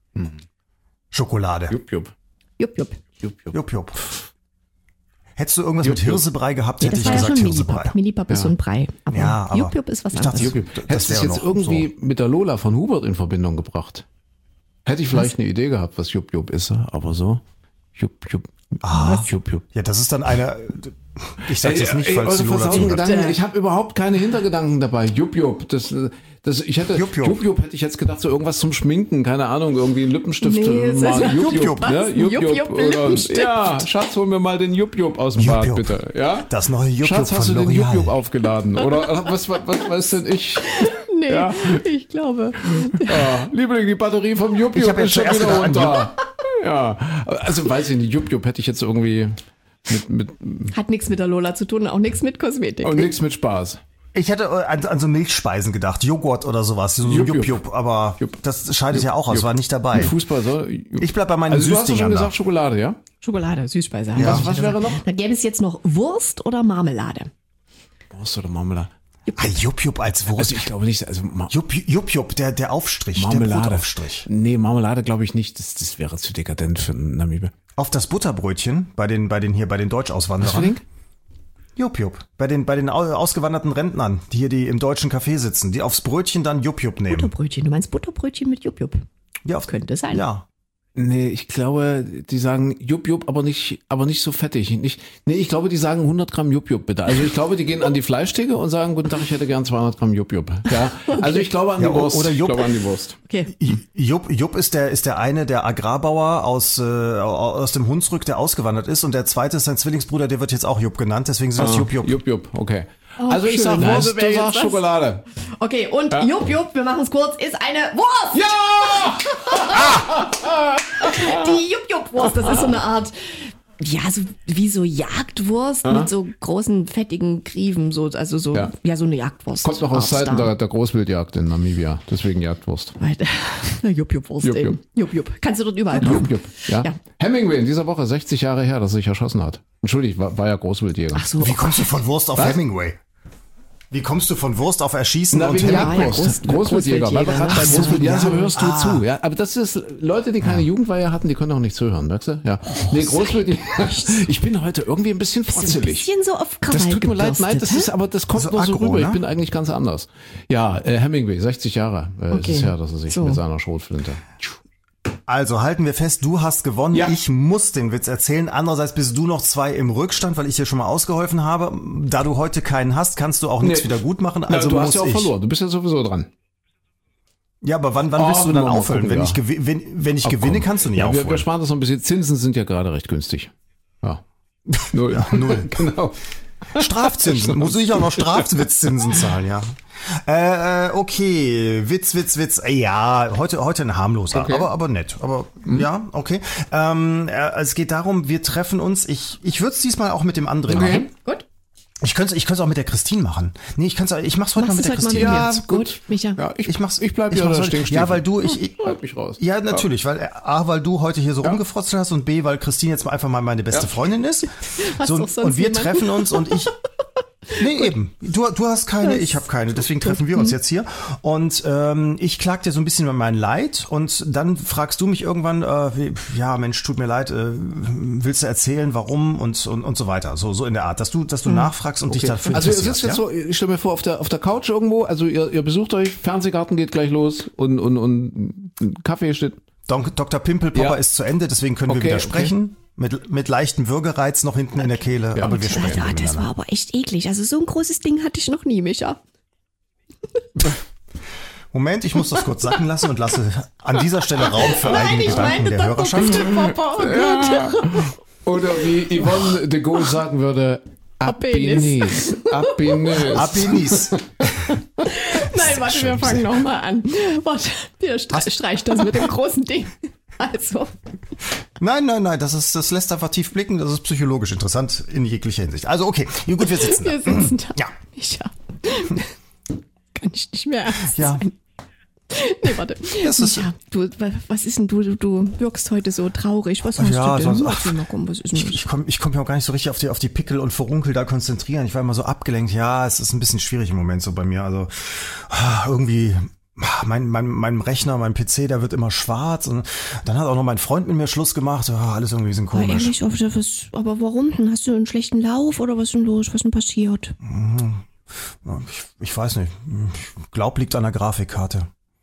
D: Schokolade.
B: Jup-Jup.
C: Jup-Jup.
D: Jup-Jup. Hättest du irgendwas mit Hirsebrei gehabt, hätte
C: das
D: ich
C: war
D: gesagt
C: ja schon
D: Hirsebrei.
C: Millipap. Millipap ist so ein Brei. Aber Jup-Jup ist was anderes.
B: Jup-Jup. Hättest du es jetzt irgendwie mit der Lola von Hubert in Verbindung gebracht? Hätte ich vielleicht eine Idee gehabt, was Jup-Jup ist, aber so. Jup-Jup. Jup-Jup.
D: Ja, das ist dann eine... Ich sag das nicht, falls die Lola zuhört.
B: Ich habe überhaupt keine Hintergedanken dabei. Jup-Jup. Jup-Jup hätte ich jetzt gedacht, so irgendwas zum Schminken, keine Ahnung, irgendwie ein Lippenstift.
D: Jup-Jup.
B: Ja, Schatz, hol mir mal den Jup-Jup aus dem Bad, bitte. Ja?
D: Das neue Jup-Jup
B: Schatz, hast du den Jup-Jup aufgeladen? Oder was weiß denn ich?
C: Nee, ich glaube.
B: Liebling, die Batterie vom Jup-Jup ist schon wieder runter. Ja, also weiß ich nicht, Jup-Jup hätte ich jetzt irgendwie mit
C: hat nichts mit der Lola zu tun, auch nichts mit Kosmetik.
B: Und nichts mit Spaß.
D: Ich hätte an so Milchspeisen gedacht, Joghurt oder sowas, so Jup-Jup, aber das scheidet ja auch aus, war nicht dabei.
B: Fußball so.
D: Ich bleib bei meinen
B: Süßdingern.
D: Also
B: du hast schon gesagt Schokolade, ja?
C: Schokolade, Süßspeise.
D: Ja.
B: Was wäre noch?
C: Da gäbe es jetzt noch Wurst oder Marmelade.
B: Wurst oder Marmelade?
D: Jup-Jup als Wurst.
B: Also ich glaube nicht, also
D: Jup-Jup, der Aufstrich,
B: Marmelade.
D: der Brotaufstrich.
B: Nee, Marmelade glaube ich nicht, das wäre zu dekadent für Namibia.
D: Auf das Butterbrötchen bei den Deutschauswanderern. Jup-Jup. Bei den ausgewanderten Rentnern, die im deutschen Café sitzen, die aufs Brötchen dann Jup-Jup nehmen.
C: Butterbrötchen, du meinst Butterbrötchen mit Jup-Jup?
D: Ja,
C: könnte sein.
D: Ja.
B: Nee, ich glaube, die sagen Jup-Jup, aber nicht so fettig. Ich glaube, die sagen 100 Gramm Jup-Jup bitte. Also ich glaube, die gehen an die Fleischtheke und sagen, guten Tag, ich hätte gern 200 Gramm Jup-Jup. Ja, also ich glaube an die Wurst.
D: Oder Jup.
B: Ich glaube an die Wurst.
C: Okay.
D: Jup ist der eine, der Agrarbauer aus dem Hunsrück, der ausgewandert ist, und der zweite ist sein Zwillingsbruder, der wird jetzt auch Jup genannt, deswegen sind das Jup-Jup.
B: Jup-Jup, okay.
C: Also
B: ich sag Wurst, du sagst Schokolade.
C: Okay, und Jup-Jup, wir machen es kurz, ist eine Wurst!
B: Ja!
C: Die Jup-Jup-Wurst, das ist so eine Art, ja, so wie so Jagdwurst mit so großen, fettigen Grieven, so eine Jagdwurst.
B: Kommt noch aus Zeiten der Großwildjagd in Namibia, deswegen Jagdwurst.
C: Jup-Jup-Wurst eben. Jup-Jup. Kannst du dort überall kaufen.
B: Jup-Jup, ja. Hemingway in dieser Woche, 60 Jahre her, dass er sich erschossen hat. Entschuldigt, war ja Großwildjäger.
C: Ach so.
D: Wie kommst du von Wurst auf Hemingway? Wie kommst du von Wurst auf Erschießen und
B: Jagdwurst? Großwildjäger, weil wir gerade bei Großwildjäger, so hörst du zu. Ja, aber das ist, Leute, die keine Jugendweihe hatten, die können auch nicht zuhören, merkst du? Ja. Nee, Großwildjäger. Ich bin heute irgendwie ein bisschen fotzelig.
C: Ein bisschen so auf Krawall.
B: Das tut mir leid, nein, das kommt
D: so
B: nur so
D: aggro,
B: rüber.
D: ne?
B: Ich bin eigentlich ganz anders. Ja, Hemingway, 60 Jahre ist es her, dass er sich mit seiner Schrotflinte.
D: Also halten wir fest, du hast gewonnen. Ja. Ich muss den Witz erzählen. Andererseits bist du noch 2 im Rückstand, weil ich dir schon mal ausgeholfen habe. Da du heute keinen hast, kannst du auch nichts wieder gut machen. Also
B: du hast ja auch verloren. Du bist ja sowieso dran.
D: Ja, aber wann willst du dann aufhören? Wenn ich gewinne, kannst du nicht aufholen.
B: Wir sparen das noch ein bisschen. Zinsen sind ja gerade recht günstig. Ja. 0.
D: Ja, 0.
B: Genau.
D: Strafzinsen. Muss ich auch noch Strafwitzzinsen zahlen, ja. Okay, Witz. Ja, heute ein harmloser, okay. aber nett. Aber ja, okay. Es geht darum, wir treffen uns. Ich würde es diesmal auch mit dem André machen.
C: Gut.
D: Ich könnte es auch mit der Christine machen. Nee, ich mach's heute mal mit der Christine.
C: Ja, gut, Micha.
B: Ja, ich bleib ja da stehen.
D: Ja, weil du, ich
B: halt mich raus.
D: Ja, natürlich, weil weil du heute hier so rumgefrotzelt hast und B, weil Christine jetzt einfach mal meine beste Freundin ist. So, und wir treffen uns und ich Nee, eben. Du hast keine, ich habe keine. Deswegen treffen wir uns jetzt hier. Und ich klag dir so ein bisschen über mein Leid. Und dann fragst du mich irgendwann, ja, Mensch, tut mir leid, willst du erzählen, warum und so weiter. So in der Art, dass du nachfragst und dich dafür
B: interessierst. Also ihr sitzt jetzt so, ich stelle mir vor, auf der Couch irgendwo, also ihr besucht euch, Fernsehgarten geht gleich los und Kaffee steht.
D: Dr. Pimpelpopper ist zu Ende, deswegen können wir wieder sprechen. Mit leichtem Würgereiz noch hinten in der Kehle,
B: ja,
D: aber wir sprechen.
C: Ja, das war aber echt eklig. Also so ein großes Ding hatte ich noch nie, Micha.
D: Moment, ich muss das kurz sacken lassen und lasse an dieser Stelle Raum für eigene Gedanken der Hörerschaft.
B: Ja. Oder wie Yvonne de Gaulle sagen würde, Apenis.
C: Nein, warte, wir fangen nochmal an. Warte, der streicht das mit dem großen Ding. Also.
D: Nein, das lässt einfach tief blicken, das ist psychologisch interessant in jeglicher Hinsicht. Also okay, gut, wir sitzen da.
C: Wir sitzen da.
D: Ja.
C: Micha. Kann ich nicht mehr ernst sein. Nee, warte. Micha, was ist denn du wirkst heute so traurig. Was hast du denn?
D: Ich komm ja auch gar nicht so richtig auf die Pickel und Furunkel da konzentrieren. Ich war immer so abgelenkt. Ja, es ist ein bisschen schwierig im Moment so bei mir. Also irgendwie mein Rechner, mein PC, der wird immer schwarz und dann hat auch noch mein Freund mit mir Schluss gemacht. Alles irgendwie ein bisschen komisch.
C: Aber warum denn? Hast du einen schlechten Lauf oder was ist denn los? Was ist denn passiert?
D: Ich weiß nicht. Ich glaube, liegt an der Grafikkarte.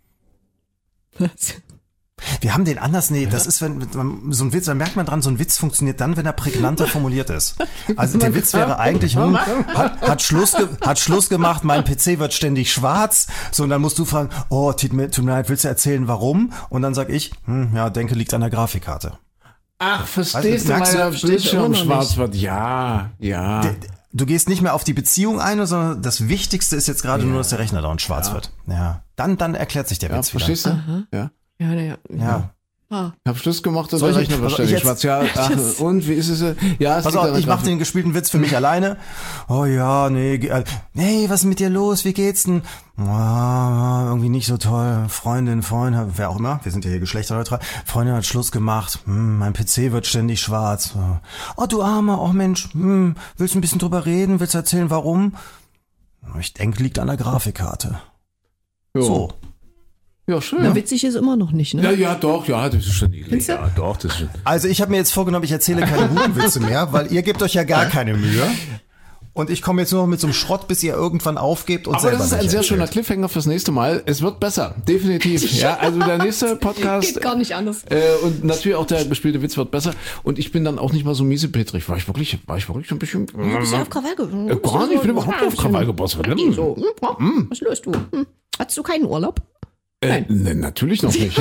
C: Was?
D: Wir haben den anders, das ist, wenn so ein Witz, da merkt man dran, so ein Witz funktioniert dann, wenn er prägnanter formuliert ist. Also der Witz wäre eigentlich, hat Schluss gemacht, mein PC wird ständig schwarz, so und dann musst du fragen, tut mir leid, willst du erzählen, warum? Und dann sag ich, denke, liegt an der Grafikkarte.
B: Ach, verstehst du, weil der Bildschirm schwarz wird? Ja.
D: Du gehst nicht mehr auf die Beziehung ein, sondern das Wichtigste ist jetzt gerade nur, dass der Rechner dauernd schwarz wird. Ja. Dann erklärt sich der Witz wieder.
B: Verstehst du?
C: Ja.
B: Ja. Ich habe Schluss gemacht und der Rechner war ständig schwarz. Ja, und wie ist es? Ja,
D: pass auf, ich mache den gespielten Witz für mich alleine. Oh ja, nee, was ist mit dir los? Wie geht's denn? Irgendwie nicht so toll. Freundin, Freund, wer auch immer, wir sind ja hier geschlechterneutral. Freundin hat Schluss gemacht. Mein PC wird ständig schwarz. Oh, du Armer, Mensch, willst du ein bisschen drüber reden? Willst du erzählen, warum? Ich denke, liegt an der Grafikkarte.
B: Jo.
D: So.
B: Ja, schön.
C: Na, witzig ist immer noch nicht, ne?
B: Ja, doch, das ist schon niedlich. Ja, doch, das ist schon.
D: Also ich habe mir jetzt vorgenommen, ich erzähle keine guten Witze mehr, weil ihr gebt euch ja gar keine Mühe. Und ich komme jetzt nur noch mit so einem Schrott, bis ihr irgendwann irgendwann und selber.
B: Aber das ist ein sehr schöner Cliffhanger fürs nächste Mal. Es wird besser, definitiv. Ja, also der nächste Podcast.
C: Geht gar nicht anders.
B: Und natürlich auch der gespielte Witz wird besser. Und ich bin dann auch nicht mal so miesepetrig. War ich wirklich ein bisschen.
C: Bist du auf Krawall geboren?
B: Gar nicht, ich bin überhaupt auf Krawall geboren.
C: Was löst du? Hattest du keinen Urlaub?
B: Natürlich noch nicht.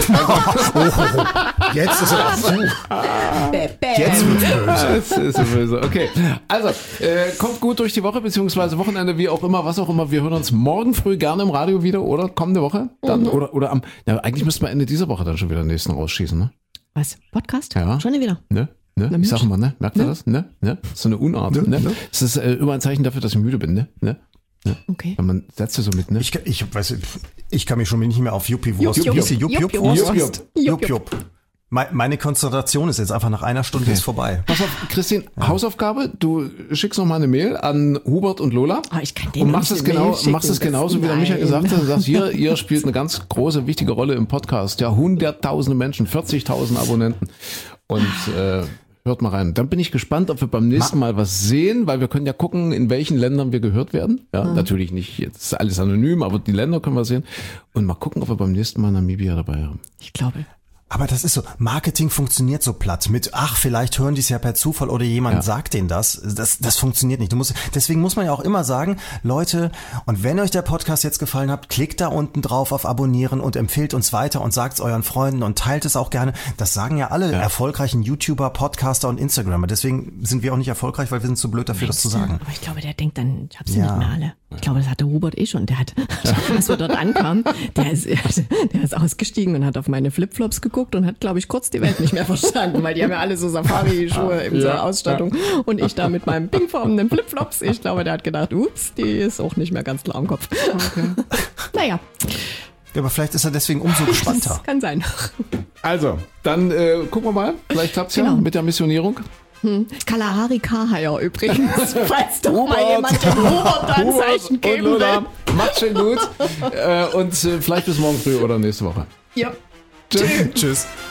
D: Jetzt ist er Jetzt
B: wird's böse. Okay, also kommt gut durch die Woche beziehungsweise Wochenende, wie auch immer, was auch immer. Wir hören uns morgen früh gerne im Radio wieder oder kommende Woche dann oder eigentlich müssten wir Ende dieser Woche dann schon wieder den nächsten rausschießen, ne?
C: Was? Podcast?
B: Ja.
C: Schon wieder?
B: Ne? Ich sag mal, ne? Merkt ihr das? Ne? Das ist so eine Unart. Ne? Das ist immer ein Zeichen dafür, dass ich müde bin, ne? Ja.
C: Okay.
B: Wenn man Sätze so mit, ne?
D: Ich kann mich schon nicht mehr auf Jupp-Jupp. Meine Konzentration ist jetzt einfach nach einer Stunde ist vorbei.
B: Pass auf, Christine, Hausaufgabe, du schickst noch mal eine Mail an Hubert und Lola.
C: Ich kann den
B: und machst es genauso, wie der Micha gesagt hat. Du sagst, ihr spielt eine ganz große, wichtige Rolle im Podcast. Ja, hunderttausende Menschen, 40.000 Abonnenten. Und hört mal rein. Dann bin ich gespannt, ob wir beim nächsten Mal was sehen, weil wir können ja gucken, in welchen Ländern wir gehört werden. Ja, natürlich nicht, jetzt ist alles anonym, aber die Länder können wir sehen. Und mal gucken, ob wir beim nächsten Mal Namibia dabei haben.
C: Ich glaube.
D: Aber das ist so, Marketing funktioniert so platt mit, vielleicht hören die es ja per Zufall oder jemand sagt denen das. Das funktioniert nicht. Deswegen muss man ja auch immer sagen, Leute, und wenn euch der Podcast jetzt gefallen hat, klickt da unten drauf auf Abonnieren und empfehlt uns weiter und sagt es euren Freunden und teilt es auch gerne. Das sagen ja alle erfolgreichen YouTuber, Podcaster und Instagrammer. Deswegen sind wir auch nicht erfolgreich, weil wir sind zu blöd dafür, das zu sagen.
C: Aber ich glaube, der denkt dann, ich habe sie nicht mehr alle. Ich glaube, das hatte Hubert schon. Der hat, als wir dort ankamen, der ist ausgestiegen und hat auf meine Flipflops geguckt und hat, glaube ich, kurz die Welt nicht mehr verstanden, weil die haben ja alle so Safari-Schuhe in der Ausstattung und ich da mit meinem pinkfarbenen Flipflops. Ich glaube, der hat gedacht, ups, die ist auch nicht mehr ganz klar im Kopf. Okay. Naja.
D: Ja, aber vielleicht ist er deswegen umso gespannter.
C: Das kann sein.
B: Also, dann gucken wir mal. Vielleicht klappt's ja mit der Missionierung.
C: Kalahari Kahaya übrigens, falls doch mal jemand den Hubert ein Zeichen geben will.
B: Macht's schön gut und vielleicht bis morgen früh oder nächste Woche.
C: Ja.
B: Tschüss.